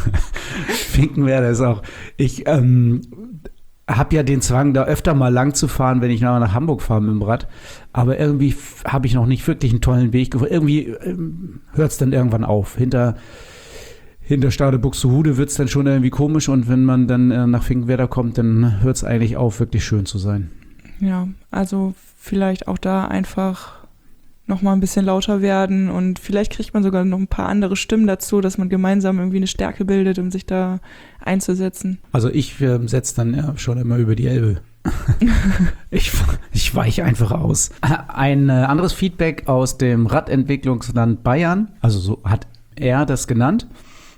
S2: Finkenwerder ist auch, ich ähm, habe ja den Zwang, da öfter mal lang zu fahren, wenn ich nach, nach Hamburg fahre mit dem Rad. Aber irgendwie f- habe ich noch nicht wirklich einen tollen Weg gefunden. Irgendwie ähm, hört es dann irgendwann auf. Hinter, hinter Stade Buxtehude wird es dann schon irgendwie komisch. Und wenn man dann äh, nach Finkenwerder kommt, dann hört es eigentlich auf, wirklich schön zu sein.
S3: Ja, also vielleicht auch da einfach noch mal ein bisschen lauter werden und vielleicht kriegt man sogar noch ein paar andere Stimmen dazu, dass man gemeinsam irgendwie eine Stärke bildet, um sich da einzusetzen.
S2: Also ich äh, setze dann ja schon immer über die Elbe. ich, ich weiche einfach aus. Ein äh, anderes Feedback aus dem Radentwicklungsland Bayern, also so hat er das genannt.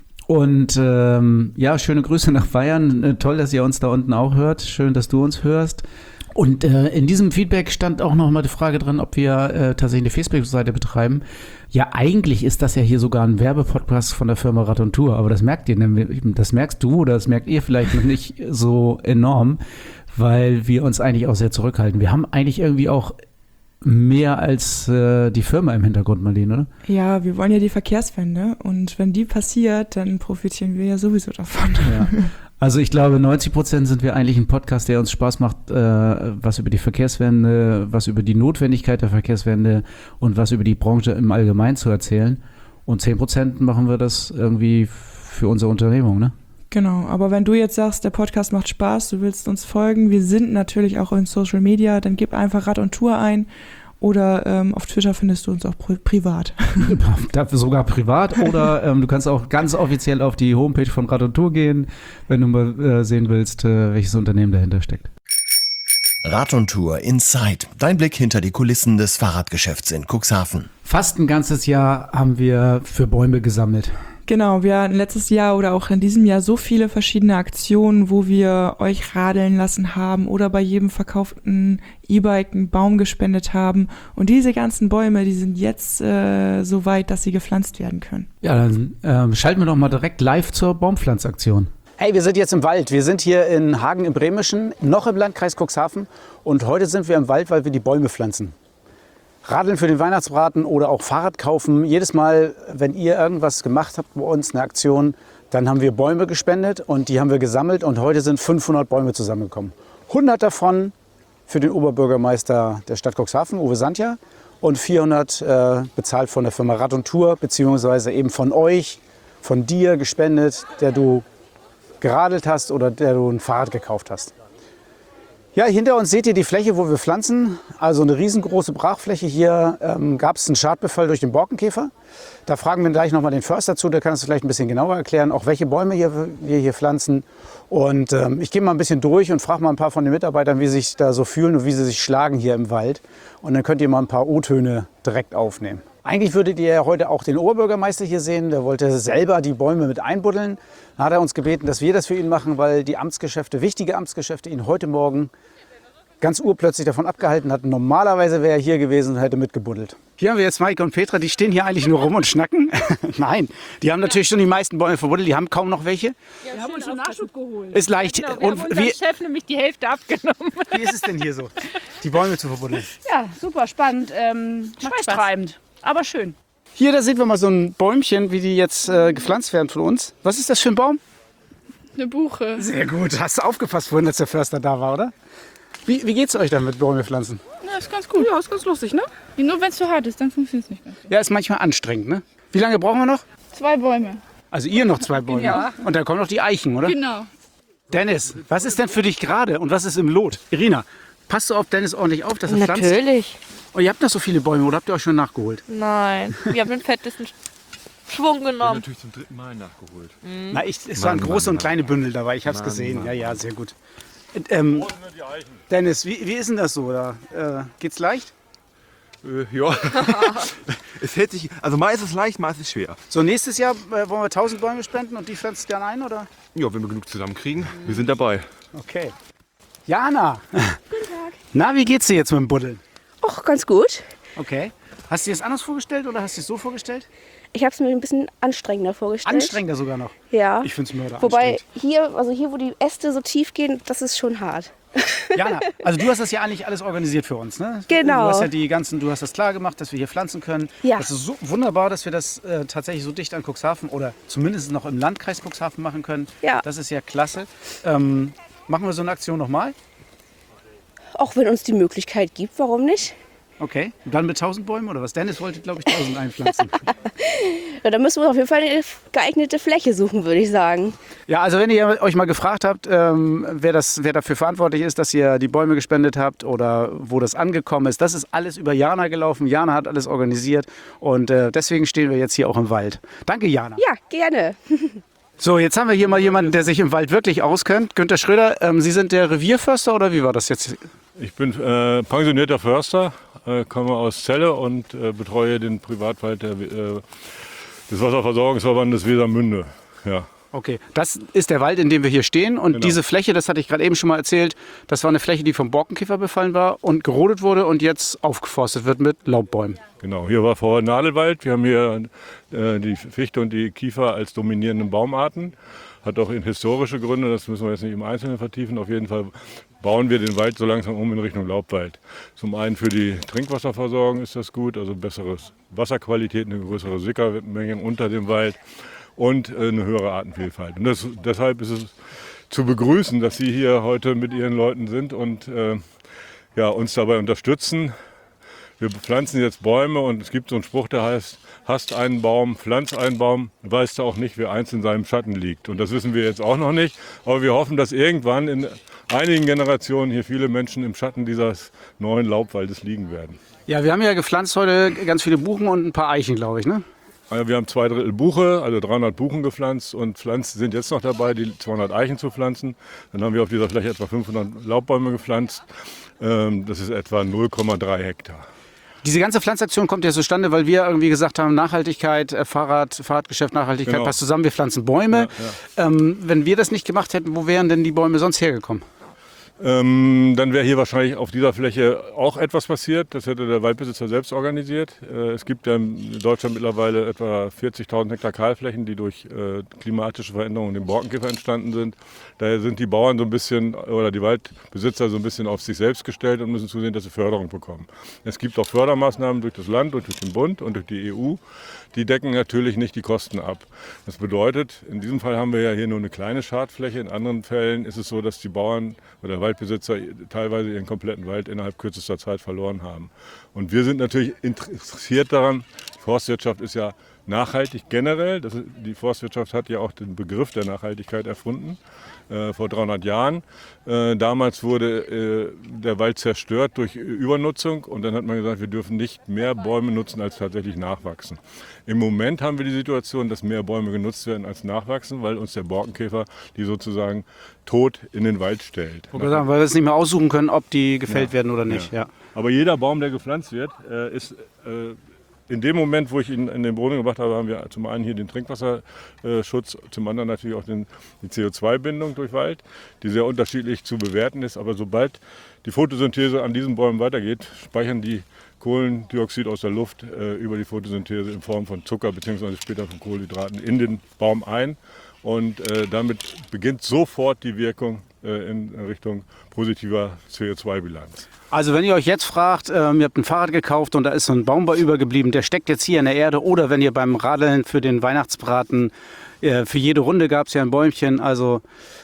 S2: Und ähm, ja, schöne Grüße nach Bayern. Äh, toll, dass ihr uns da unten auch hört. Schön, dass du uns hörst. Und äh, in diesem Feedback stand auch noch mal die Frage drin, ob wir äh, tatsächlich eine Facebook-Seite betreiben. Ja, eigentlich ist das ja hier sogar ein Werbepodcast von der Firma Rad und Tour, aber das merkt ihr, das merkst du oder das merkt ihr vielleicht noch nicht so enorm, weil wir uns eigentlich auch sehr zurückhalten. Wir haben eigentlich irgendwie auch mehr als äh, die Firma im Hintergrund, Marlene, oder?
S3: Ja, wir wollen ja die Verkehrswende und wenn die passiert, dann profitieren wir ja sowieso davon.
S2: Ja. Also ich glaube, neunzig Prozent sind wir eigentlich ein Podcast, der uns Spaß macht, äh, was über die Verkehrswende, was über die Notwendigkeit der Verkehrswende und was über die Branche im Allgemeinen zu erzählen. Und zehn Prozent machen wir das irgendwie für unsere Unternehmung, ne?
S3: Genau, aber wenn du jetzt sagst, der Podcast macht Spaß, du willst uns folgen, wir sind natürlich auch in Social Media, dann gib einfach Rad und Tour ein oder ähm, auf Twitter findest du uns auch pri- privat.
S2: Dafür sogar privat oder ähm, du kannst auch ganz offiziell auf die Homepage von Rad und Tour gehen, wenn du mal äh, sehen willst, äh, welches Unternehmen dahinter steckt.
S1: Rad und Tour Inside. Dein Blick hinter die Kulissen des Fahrradgeschäfts in Cuxhaven.
S2: Fast ein ganzes Jahr haben wir für Bäume gesammelt.
S3: Genau, wir hatten letztes Jahr oder auch in diesem Jahr so viele verschiedene Aktionen, wo wir euch radeln lassen haben oder bei jedem verkauften E-Bike einen Baum gespendet haben. Und diese ganzen Bäume, die sind jetzt äh, so weit, dass sie gepflanzt werden können.
S2: Ja, dann ähm, schalten wir doch mal direkt live zur Baumpflanzaktion.
S6: Hey, wir sind jetzt im Wald. Wir sind hier in Hagen im Bremischen, noch im Landkreis Cuxhaven. Und heute sind wir im Wald, weil wir die Bäume pflanzen. Radeln für den Weihnachtsbraten oder auch Fahrrad kaufen. Jedes Mal, wenn ihr irgendwas gemacht habt bei uns, eine Aktion, dann haben wir Bäume gespendet und die haben wir gesammelt. Und heute sind fünfhundert Bäume zusammengekommen. hundert davon für den Oberbürgermeister der Stadt Cuxhaven, Uwe Sandja. Und vierhundert äh, bezahlt von der Firma Rad und Tour, beziehungsweise eben von euch, von dir gespendet, der du geradelt hast oder der du ein Fahrrad gekauft hast. Ja, hinter uns seht ihr die Fläche, wo wir pflanzen. Also eine riesengroße Brachfläche. Hier ähm, gab es einen Schadbefall durch den Borkenkäfer. Da fragen wir gleich nochmal den Förster zu, der kann es vielleicht ein bisschen genauer erklären, auch welche Bäume hier, wir hier pflanzen. Und ähm, ich gehe mal ein bisschen durch und frage mal ein paar von den Mitarbeitern, wie sie sich da so fühlen und wie sie sich schlagen hier im Wald. Und dann könnt ihr mal ein paar O-Töne direkt aufnehmen. Eigentlich würdet ihr ja heute auch den Oberbürgermeister hier sehen. Der wollte selber die Bäume mit einbuddeln. Dann hat er uns gebeten, dass wir das für ihn machen, weil die Amtsgeschäfte, wichtige Amtsgeschäfte, ihn heute Morgen ganz urplötzlich davon abgehalten hatten. Normalerweise wäre er hier gewesen und hätte mitgebuddelt. Hier haben wir jetzt Maike und Petra, die stehen hier eigentlich nur rum und schnacken. Nein, die haben natürlich schon die meisten Bäume verbuddelt, die haben kaum noch welche.
S7: Ja, wir haben uns schon Nachschub geholt.
S6: Ist leicht.
S7: Genau, wir
S6: und
S7: haben unserem
S6: wie,
S7: Chef nämlich die Hälfte abgenommen.
S6: wie ist es denn hier so, die Bäume zu verbuddeln?
S7: Ja, super spannend, ähm, schweißtreibend, aber schön.
S6: Hier, da sehen wir mal so ein Bäumchen, wie die jetzt äh, gepflanzt werden von uns. Was ist das für ein Baum?
S7: Eine Buche.
S6: Sehr gut, hast du aufgepasst vorhin, als der Förster da war, oder? Wie, wie geht's euch dann mit Bäume pflanzen?
S7: Ja, ist ganz gut. Ja, ist ganz lustig, ne? Nur wenn es zu hart ist, dann funktioniert es nicht ganz.
S6: Ja, ist manchmal anstrengend, ne? Wie lange brauchen wir noch?
S7: Zwei Bäume.
S6: Also ihr noch zwei Bäume.
S7: Ja.
S6: Und dann kommen noch die Eichen, oder?
S7: Genau.
S6: Dennis, was ist denn für dich gerade und was ist im Lot? Irina, passt du auf Dennis ordentlich auf, dass er pflanzt?
S8: Natürlich.
S6: Und ihr habt noch so viele Bäume oder habt ihr euch schon nachgeholt?
S8: Nein, wir haben den fettesten Schwung
S9: Wir haben
S8: genommen.
S9: natürlich zum dritten Mal nachgeholt.
S6: Na, ich, es waren
S9: Mann,
S6: große
S9: Mann,
S6: und kleine Bündel dabei, ich habe es
S9: Mann,
S6: gesehen.
S9: Mann.
S6: Ja, ja, sehr gut. Und, ähm, Dennis, wie, wie ist denn das so? Da, äh, geht's leicht?
S9: Äh, ja. Es hält sich, also mal ist es leicht, mal ist es schwer.
S6: So, nächstes Jahr äh, wollen wir tausend Bäume spenden und die pflanzt dann ein, oder?
S9: Ja, wenn wir genug zusammenkriegen, wir sind dabei.
S6: Okay. Jana. Guten Tag. Na, wie geht's dir jetzt mit dem Buddeln?
S10: Och, ganz gut.
S6: Okay. Hast du dir das anders vorgestellt oder hast du es so vorgestellt?
S10: Ich habe es mir ein bisschen anstrengender vorgestellt.
S6: Anstrengender sogar noch.
S10: Ja.
S6: Ich finde es mörder
S10: Wobei
S6: anstrengend.
S10: hier, also hier, wo die Äste so tief gehen, das ist schon hart.
S6: Jana, also du hast das ja eigentlich alles organisiert für uns, ne?
S10: Genau.
S6: Du hast ja die ganzen, du hast das klar gemacht, dass wir hier pflanzen können.
S10: Ja.
S6: Das ist so wunderbar, dass wir das äh, tatsächlich so dicht an Cuxhaven oder zumindest noch im Landkreis Cuxhaven machen können.
S10: Ja.
S6: Das ist ja klasse. Ähm, machen wir so eine Aktion nochmal?
S10: Auch wenn uns die Möglichkeit gibt, warum nicht?
S6: Okay. Und dann mit tausend Bäumen oder was? Dennis wollte, glaube ich, tausend einpflanzen.
S10: Ja, dann müssen wir auf jeden Fall eine geeignete Fläche suchen, würde ich sagen.
S6: Ja, also wenn ihr euch mal gefragt habt, ähm, wer, das, wer dafür verantwortlich ist, dass ihr die Bäume gespendet habt oder wo das angekommen ist, das ist alles über Jana gelaufen. Jana hat alles organisiert und äh, deswegen stehen wir jetzt hier auch im Wald. Danke, Jana.
S10: Ja, gerne.
S6: So, jetzt haben wir hier mal jemanden, der sich im Wald wirklich auskennt. Günter Schröder, ähm, Sie sind der Revierförster oder wie war das jetzt?
S11: Ich bin äh, pensionierter Förster, äh, komme aus Celle und äh, betreue den Privatwald der, äh, des Wasserversorgungsverbandes Wesermünde. Ja.
S6: Okay, das ist der Wald, in dem wir hier stehen. Und
S11: Genau.
S6: diese Fläche, das hatte ich gerade eben schon mal erzählt, das war eine Fläche, die vom Borkenkäfer befallen war und gerodet wurde und jetzt aufgeforstet wird mit Laubbäumen.
S11: Genau, hier war vorher Nadelwald. Wir haben hier äh, die Fichte und die Kiefer als dominierenden Baumarten. Hat auch in historische Gründe, das müssen wir jetzt nicht im Einzelnen vertiefen. Auf jeden Fall bauen wir den Wald so langsam um in Richtung Laubwald. Zum einen für die Trinkwasserversorgung ist das gut, also bessere Wasserqualität, eine größere Sickermenge unter dem Wald und äh, eine höhere Artenvielfalt. Und das, deshalb ist es zu begrüßen, dass Sie hier heute mit Ihren Leuten sind und äh, ja, uns dabei unterstützen. Wir pflanzen jetzt Bäume und es gibt so einen Spruch, der heißt, hast einen Baum, pflanz einen Baum, weißt du auch nicht, wer eins in seinem Schatten liegt. Und das wissen wir jetzt auch noch nicht, aber wir hoffen, dass irgendwann in einigen Generationen hier viele Menschen im Schatten dieses neuen Laubwaldes liegen werden.
S6: Ja, wir haben ja gepflanzt heute ganz viele Buchen und ein paar Eichen, glaube ich, ne?
S11: Also wir haben zwei Drittel Buche, also dreihundert Buchen gepflanzt und Pflanzen sind jetzt noch dabei, die zweihundert Eichen zu pflanzen. Dann haben wir auf dieser Fläche etwa fünfhundert Laubbäume gepflanzt. Das ist etwa null Komma drei Hektar.
S6: Diese ganze Pflanzaktion kommt ja zustande, weil wir irgendwie gesagt haben, Nachhaltigkeit, äh, Fahrrad, Fahrradgeschäft, Nachhaltigkeit
S11: Genau.
S6: passt zusammen, wir pflanzen Bäume.
S11: Ja,
S6: Ähm, wenn wir das nicht gemacht hätten, wo wären denn die Bäume sonst hergekommen?
S11: Ähm, dann wäre hier wahrscheinlich auf dieser Fläche auch etwas passiert. Das hätte der Waldbesitzer selbst organisiert. Äh, es gibt ja in Deutschland mittlerweile etwa vierzigtausend Hektar Kahlflächen, die durch äh, klimatische Veränderungen dem Borkenkäfer entstanden sind. Daher sind die Bauern so ein bisschen oder die Waldbesitzer so ein bisschen auf sich selbst gestellt und müssen zusehen, dass sie Förderung bekommen. Es gibt auch Fördermaßnahmen durch das Land und durch den Bund und durch die E U. Die decken natürlich nicht die Kosten ab. Das bedeutet, in diesem Fall haben wir ja hier nur eine kleine Schadfläche. In anderen Fällen ist es so, dass die Bauern oder Waldbesitzer teilweise ihren kompletten Wald innerhalb kürzester Zeit verloren haben. Und wir sind natürlich interessiert daran, die Forstwirtschaft ist ja nachhaltig generell. Das ist, die Forstwirtschaft hat ja auch den Begriff der Nachhaltigkeit erfunden, äh, vor dreihundert Jahren. Äh, damals wurde äh, der Wald zerstört durch Übernutzung und dann hat man gesagt, wir dürfen nicht mehr Bäume nutzen, als tatsächlich nachwachsen. Im Moment haben wir die Situation, dass mehr Bäume genutzt werden als nachwachsen, weil uns der Borkenkäfer die sozusagen tot in den Wald stellt.
S6: Sagen, weil wir es nicht mehr aussuchen können, ob die gefällt ja. werden oder nicht. Ja.
S11: Ja. Aber jeder Baum, der gepflanzt wird, äh, ist äh, in dem Moment, wo ich ihn in den Boden gebracht habe, haben wir zum einen hier den Trinkwasserschutz, zum anderen natürlich auch den, die C O zwei Bindung durch Wald, die sehr unterschiedlich zu bewerten ist. Aber sobald die Photosynthese an diesen Bäumen weitergeht, speichern die Kohlendioxid aus der Luft äh, über die Photosynthese in Form von Zucker bzw. später von Kohlenhydraten in den Baum ein. Und äh, damit beginnt sofort die Wirkung äh, in Richtung positiver C O zwei Bilanz.
S6: Also wenn ihr euch jetzt fragt, äh, ihr habt ein Fahrrad gekauft und da ist so ein Baum bei übergeblieben, der steckt jetzt hier in der Erde, oder wenn ihr beim Radeln für den Weihnachtsbraten, äh, für jede Runde gab es ja ein Bäumchen, also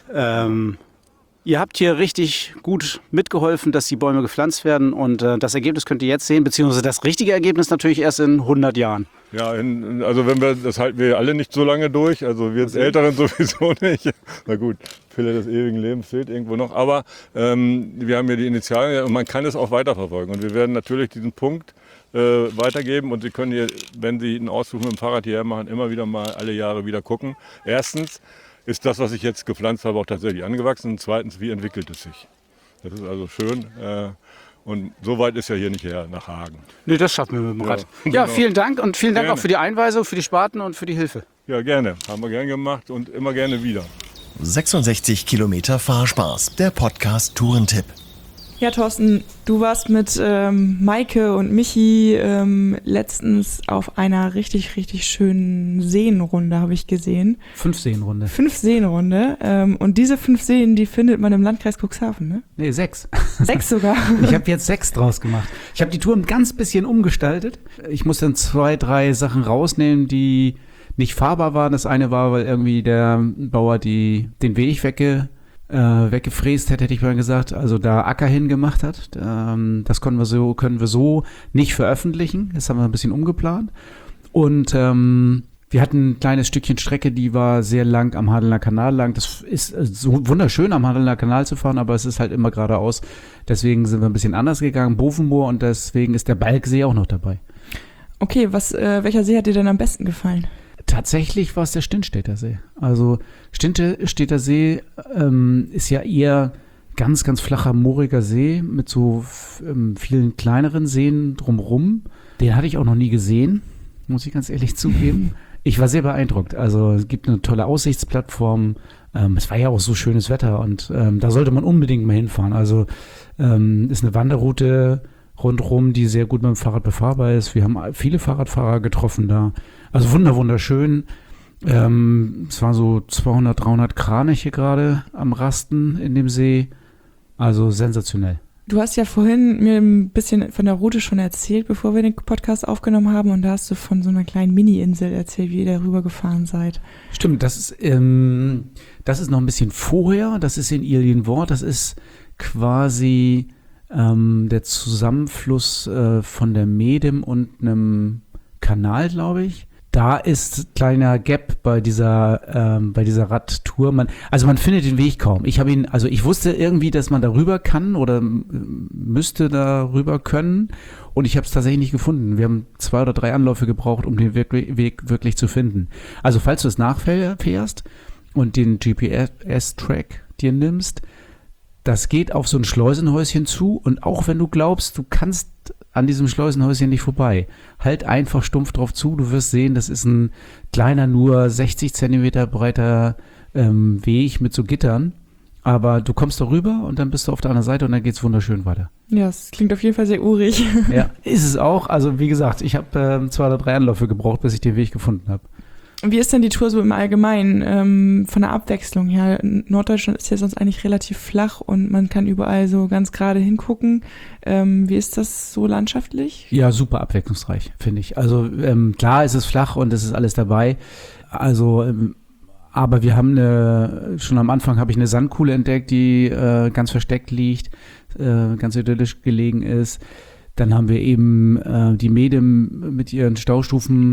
S6: ähm, ihr habt hier richtig gut mitgeholfen, dass die Bäume gepflanzt werden, und äh, das Ergebnis könnt ihr jetzt sehen, beziehungsweise das richtige Ergebnis natürlich erst in hundert Jahren.
S11: Ja, in, also wenn wir, das halten wir alle nicht so lange durch, also wir also Älteren sowieso nicht. Na gut, Pille des ewigen Lebens fehlt irgendwo noch, aber ähm, wir haben hier die Initialien und man kann es auch weiterverfolgen. Und wir werden natürlich diesen Punkt äh, weitergeben, und Sie können hier, wenn Sie einen Ausflug mit dem Fahrrad hierher machen, immer wieder mal alle Jahre wieder gucken. Erstens, ist das, was ich jetzt gepflanzt habe, auch tatsächlich angewachsen? Und zweitens, wie entwickelt es sich? Das ist also schön. Äh, und so weit ist ja hier nicht her, nach Hagen.
S6: Nee, das schaffen wir mit dem Rad. Ja, ja, genau. Vielen Dank, und vielen Dank gerne. Auch für die Einweisung, für die Spaten und für die Hilfe.
S11: Ja, gerne. Haben wir gern gemacht und immer gerne wieder.
S1: sechsundsechzig Kilometer Fahrspaß, der Podcast Tourentipp.
S3: Ja, Thorsten, du warst mit ähm, Maike und Michi ähm, letztens auf einer richtig, richtig schönen Seenrunde, habe ich gesehen.
S2: Fünf Seenrunde.
S3: Fünf Seenrunde. Ähm, und diese fünf Seen, die findet man im Landkreis Cuxhaven, ne?
S2: Nee, sechs.
S3: Sechs sogar.
S2: Ich habe jetzt sechs draus gemacht. Ich habe die Tour ein ganz bisschen umgestaltet. Ich muss dann zwei, drei Sachen rausnehmen, die nicht fahrbar waren. Das eine war, weil irgendwie der Bauer die, den Weg wegge Äh, weggefräst hätte, hätte ich mal gesagt, also da Acker hingemacht hat. Ähm, das können wir so, können wir so nicht veröffentlichen. Das haben wir ein bisschen umgeplant. Und ähm, wir hatten ein kleines Stückchen Strecke, die war sehr lang am Hadelner Kanal lang. Das ist so wunderschön, am Hadelner Kanal zu fahren, aber es ist halt immer geradeaus. Deswegen sind wir ein bisschen anders gegangen, Bovenmoor, und deswegen ist der Balksee auch noch dabei.
S3: Okay, was, äh, welcher See hat dir denn am besten gefallen?
S2: Tatsächlich war es der Stinnstädter See. Also Stinnstädter See ähm, ist ja eher ganz, ganz flacher, mooriger See mit so ähm, vielen kleineren Seen drumherum. Den hatte ich auch noch nie gesehen, muss ich ganz ehrlich zugeben. Ich war sehr beeindruckt. Also es gibt eine tolle Aussichtsplattform. Ähm, es war ja auch so schönes Wetter, und ähm, da sollte man unbedingt mal hinfahren. Also ähm, ist eine Wanderroute rundherum, die sehr gut mit dem Fahrrad befahrbar ist. Wir haben viele Fahrradfahrer getroffen da. Also wunder, wunderschön. Ähm, es waren so zweihundert, dreihundert Kraniche gerade am Rasten in dem See. Also sensationell.
S3: Du hast ja vorhin mir ein bisschen von der Route schon erzählt, bevor wir den Podcast aufgenommen haben. Und da hast du von so einer kleinen Mini-Insel erzählt, wie ihr da rüber gefahren seid.
S2: Stimmt, das ist, ähm, das ist noch ein bisschen vorher. Das ist in Ilienwort. Das ist quasi ähm, der Zusammenfluss äh, von der Medem und einem Kanal, glaube ich. Da ist kleiner Gap bei dieser ähm, bei dieser Radtour. Man, also man findet den Weg kaum. Ich habe ihn, also ich wusste irgendwie, dass man darüber kann oder m- müsste darüber können, und ich habe es tatsächlich nicht gefunden. Wir haben zwei oder drei Anläufe gebraucht, um den Weg, Weg wirklich zu finden. Also falls du es nachfährst und den G P S-Track dir nimmst, das geht auf so ein Schleusenhäuschen zu, und auch wenn du glaubst, du kannst an diesem Schleusenhäuschen nicht vorbei, halt einfach stumpf drauf zu. Du wirst sehen, das ist ein kleiner, nur sechzig Zentimeter breiter ähm, Weg mit so Gittern. Aber du kommst da rüber und dann bist du auf der anderen Seite, und dann geht's wunderschön weiter.
S3: Ja, es klingt auf jeden Fall sehr urig.
S2: Ja, ist es auch. Also wie gesagt, ich habe ähm, zwei oder drei Anläufe gebraucht, bis ich den Weg gefunden habe.
S3: Wie ist denn die Tour so im Allgemeinen ähm, von der Abwechslung her? Norddeutschland ist ja sonst eigentlich relativ flach und man kann überall so ganz gerade hingucken. Ähm, wie ist das so landschaftlich?
S2: Ja, super abwechslungsreich, finde ich. Also ähm, klar ist es flach und es ist alles dabei. Also ähm, aber wir haben eine, schon am Anfang habe ich eine Sandkuhle entdeckt, die äh, ganz versteckt liegt, äh, ganz idyllisch gelegen ist. Dann haben wir eben äh, die Medem mit ihren Staustufen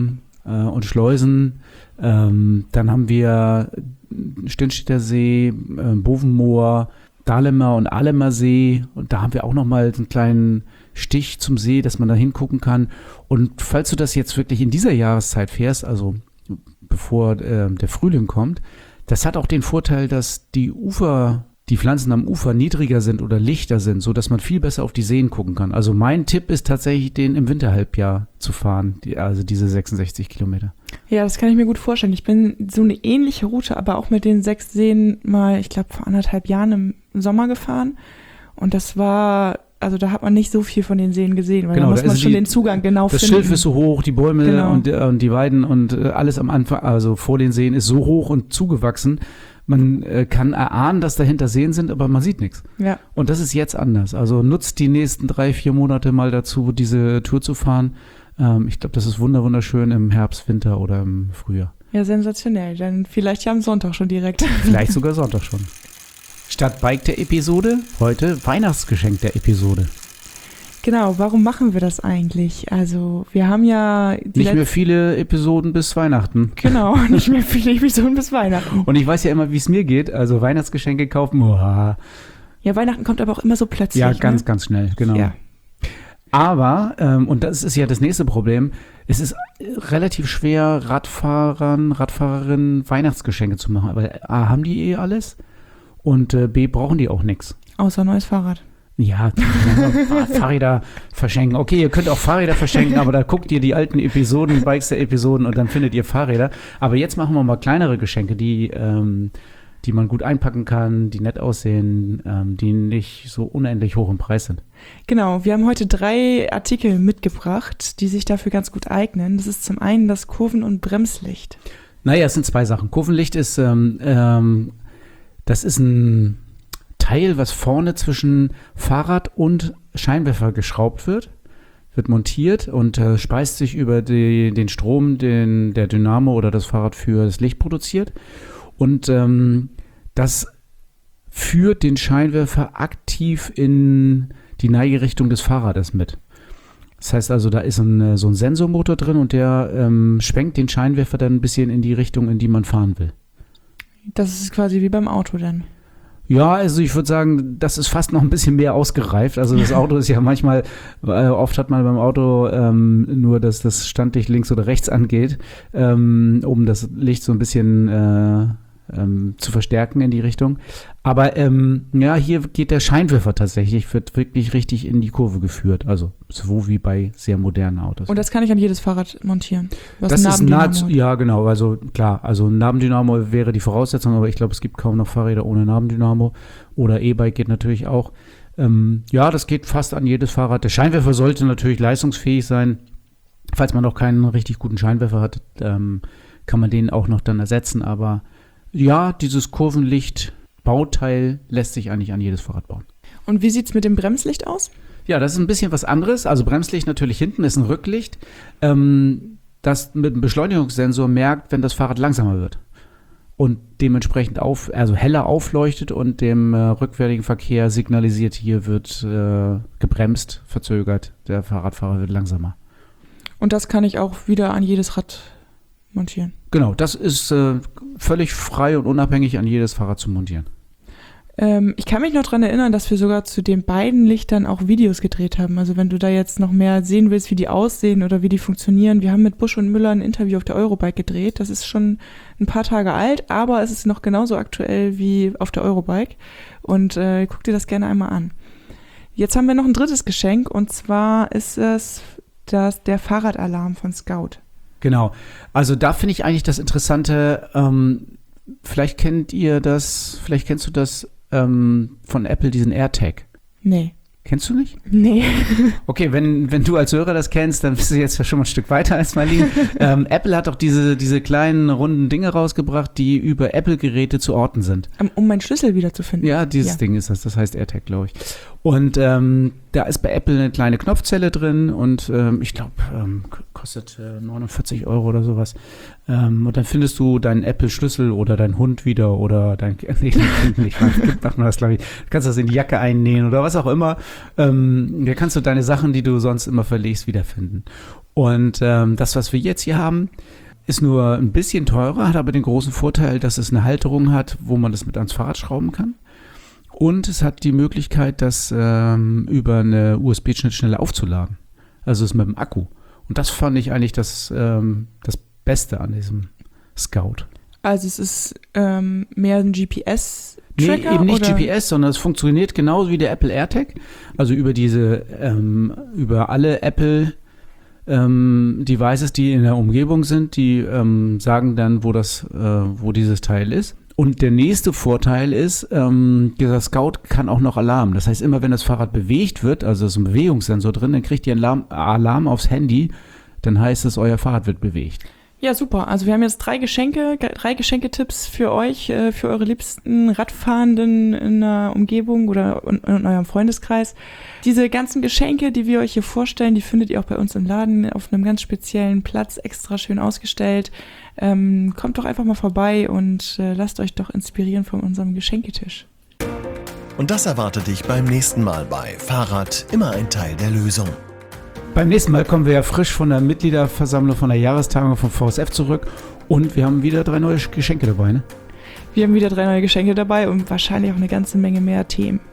S2: äh, und Schleusen. Ähm, dann haben wir Stinnstädter See, äh, Bovenmoor, Dahlemer und Ahlemer See. Und da haben wir auch nochmal einen kleinen Stich zum See, dass man da hingucken kann. Und falls du das jetzt wirklich in dieser Jahreszeit fährst, also bevor äh, der Frühling kommt, das hat auch den Vorteil, dass die Ufer, die Pflanzen am Ufer niedriger sind oder lichter sind, sodass man viel besser auf die Seen gucken kann. Also mein Tipp ist tatsächlich, den im Winterhalbjahr zu fahren, die, also diese sechsundsechzig Kilometer.
S3: Ja, das kann ich mir gut vorstellen. Ich bin so eine ähnliche Route, aber auch mit den sechs Seen mal, ich glaube, vor anderthalb Jahren im Sommer gefahren. Und das war, also da hat man nicht so viel von den Seen gesehen, weil
S2: genau,
S3: da muss
S2: da
S3: man
S2: ist
S3: schon
S2: die,
S3: den Zugang genau
S2: das
S3: finden.
S2: Das Schilf ist so hoch, die Bäume
S3: genau.
S2: und, und die Weiden und alles am Anfang, also vor den Seen ist so hoch und zugewachsen. Man äh, kann erahnen, dass dahinter Seen sind, aber man sieht nichts.
S3: Ja.
S2: Und das ist jetzt anders. Also nutzt die nächsten drei, vier Monate mal dazu, diese Tour zu fahren. Ähm, ich glaube, das ist wunderschön im Herbst, Winter oder im Frühjahr.
S3: Ja, sensationell. Dann vielleicht ja am Sonntag schon direkt.
S2: Vielleicht sogar Sonntag schon. Statt Bike der Episode, heute Weihnachtsgeschenk der Episode.
S3: Genau, warum machen wir das eigentlich? Also wir haben ja...
S2: Nicht mehr viele Episoden bis Weihnachten.
S3: Genau, nicht mehr viele Episoden bis Weihnachten.
S2: Und ich weiß ja immer, wie es mir geht. Also Weihnachtsgeschenke kaufen, uah.
S3: Ja, Weihnachten kommt aber auch immer so plötzlich.
S2: Ja, ganz,
S3: ne?
S2: ganz schnell, genau.
S3: Ja.
S2: Aber, ähm, und das ist ja das nächste Problem, es ist relativ schwer, Radfahrern, Radfahrerinnen Weihnachtsgeschenke zu machen. Aber A, haben die eh alles und äh, B, brauchen die auch nichts.
S3: Außer neues Fahrrad.
S2: Ja, Fahrräder verschenken. Okay, ihr könnt auch Fahrräder verschenken, aber da guckt ihr die alten Episoden, Bikes der Episoden und dann findet ihr Fahrräder. Aber jetzt machen wir mal kleinere Geschenke, die, ähm, die man gut einpacken kann, die nett aussehen, ähm, die nicht so unendlich hoch im Preis sind.
S3: Genau, wir haben heute drei Artikel mitgebracht, die sich dafür ganz gut eignen. Das ist zum einen das Kurven- und Bremslicht.
S2: Naja, es sind zwei Sachen. Kurvenlicht ist, ähm, ähm, das ist ein Teil, was vorne zwischen Fahrrad und Scheinwerfer geschraubt wird, wird montiert und äh, speist sich über die, den Strom, den der Dynamo oder das Fahrrad für das Licht produziert. Und ähm, das führt den Scheinwerfer aktiv in die Neigerichtung des Fahrrades mit. Das heißt also, da ist ein, so ein Sensormotor drin und der ähm, schwenkt den Scheinwerfer dann ein bisschen in die Richtung, in die man fahren will.
S3: Das ist quasi wie beim Auto dann.
S2: Ja, also ich würde sagen, das ist fast noch ein bisschen mehr ausgereift. Also das Auto ist ja manchmal, äh, oft hat man beim Auto ähm, nur, dass das Standlicht links oder rechts angeht, ähm, um das Licht so ein bisschen äh, ähm, zu verstärken in die Richtung. Aber ähm, ja, hier geht der Scheinwerfer tatsächlich, wird wirklich richtig in die Kurve geführt. Also so wie bei sehr modernen Autos.
S3: Und das kann ich an jedes Fahrrad montieren. Was
S2: das ist nahezu,
S3: hat.
S2: ja genau, also klar, also ein Nabendynamo wäre die Voraussetzung, aber ich glaube, es gibt kaum noch Fahrräder ohne Nabendynamo oder E-Bike geht natürlich auch. Ähm, ja, das geht fast an jedes Fahrrad. Der Scheinwerfer sollte natürlich leistungsfähig sein. Falls man noch keinen richtig guten Scheinwerfer hat, ähm, kann man den auch noch dann ersetzen, aber ja, dieses Kurvenlicht-Bauteil lässt sich eigentlich an jedes Fahrrad bauen.
S3: Und wie sieht es mit dem Bremslicht aus?
S2: Ja, das ist ein bisschen was anderes. Also Bremslicht natürlich hinten ist ein Rücklicht, ähm, das mit einem Beschleunigungssensor merkt, wenn das Fahrrad langsamer wird. Und dementsprechend auf, also heller aufleuchtet und dem äh, rückwärtigen Verkehr signalisiert, hier wird äh, gebremst, verzögert, der Fahrradfahrer wird langsamer.
S3: Und das kann ich auch wieder an jedes Rad montieren?
S2: Genau, das ist äh, völlig frei und unabhängig an jedes Fahrrad zu montieren.
S3: Ähm, ich kann mich noch daran erinnern, dass wir sogar zu den beiden Lichtern auch Videos gedreht haben. Also wenn du da jetzt noch mehr sehen willst, wie die aussehen oder wie die funktionieren. Wir haben mit Busch und Müller ein Interview auf der Eurobike gedreht. Das ist schon ein paar Tage alt, aber es ist noch genauso aktuell wie auf der Eurobike. Und äh, guck dir das gerne einmal an. Jetzt haben wir noch ein drittes Geschenk und zwar ist es das, der Fahrradalarm von Scout.
S2: Genau, also da finde ich eigentlich das Interessante, ähm, vielleicht kennt ihr das, vielleicht kennst du das ähm, von Apple, diesen AirTag.
S3: Nee.
S2: Kennst du nicht?
S3: Nee.
S2: Okay, wenn, wenn du als Hörer das kennst, dann bist du jetzt schon mal ein Stück weiter als Marlene. ähm, Apple hat auch diese, diese kleinen runden Dinge rausgebracht, die über Apple-Geräte zu orten sind.
S3: Um meinen Schlüssel wiederzufinden.
S2: Ja, dieses
S3: ja.
S2: Ding ist das, das heißt AirTag, glaube ich. Und ähm, da ist bei Apple eine kleine Knopfzelle drin und ähm, ich glaube, ähm, kostet äh, neunundvierzig Euro oder sowas. Ähm, und dann findest du deinen Apple-Schlüssel oder deinen Hund wieder oder dein, nee, nicht, macht man das, glaube ich. Du kannst das in die Jacke einnähen oder was auch immer. Ähm, da kannst du deine Sachen, die du sonst immer verlegst, wiederfinden. Und ähm, das, was wir jetzt hier haben, ist nur ein bisschen teurer, hat aber den großen Vorteil, dass es eine Halterung hat, wo man das mit ans Fahrrad schrauben kann. Und es hat die Möglichkeit, das ähm, über eine U S B-Schnittstelle aufzuladen. Also es ist mit dem Akku. Und das fand ich eigentlich das, ähm, das Beste an diesem Scout.
S3: Also es ist ähm, mehr ein G P S-Tracker?
S2: Nee, eben nicht
S3: oder?
S2: G P S, sondern es funktioniert genauso wie der Apple AirTag. Also über diese, ähm, über alle Apple Ähm, Devices, die in der Umgebung sind, die ähm, sagen dann, wo das, äh, wo dieses Teil ist. Und der nächste Vorteil ist, ähm, dieser Scout kann auch noch Alarm. Das heißt, immer wenn das Fahrrad bewegt wird, also ist ein Bewegungssensor drin, dann kriegt ihr einen Alarm, Alarm aufs Handy, dann heißt es, euer Fahrrad wird bewegt.
S3: Ja, super. Also wir haben jetzt drei Geschenke, drei Geschenketipps für euch, äh, für eure liebsten Radfahrenden in der Umgebung oder in, in eurem Freundeskreis. Diese ganzen Geschenke, die wir euch hier vorstellen, die findet ihr auch bei uns im Laden auf einem ganz speziellen Platz, extra schön ausgestellt. Ähm, kommt doch einfach mal vorbei und äh, lasst euch doch inspirieren von unserem Geschenketisch.
S1: Und das erwartet dich beim nächsten Mal bei Fahrrad, immer ein Teil der Lösung.
S2: Beim nächsten Mal kommen wir ja frisch von der Mitgliederversammlung, von der Jahrestagung vom V S F zurück und wir haben wieder drei neue Geschenke dabei, ne?
S3: Wir haben wieder drei neue Geschenke dabei und wahrscheinlich auch eine ganze Menge mehr Themen.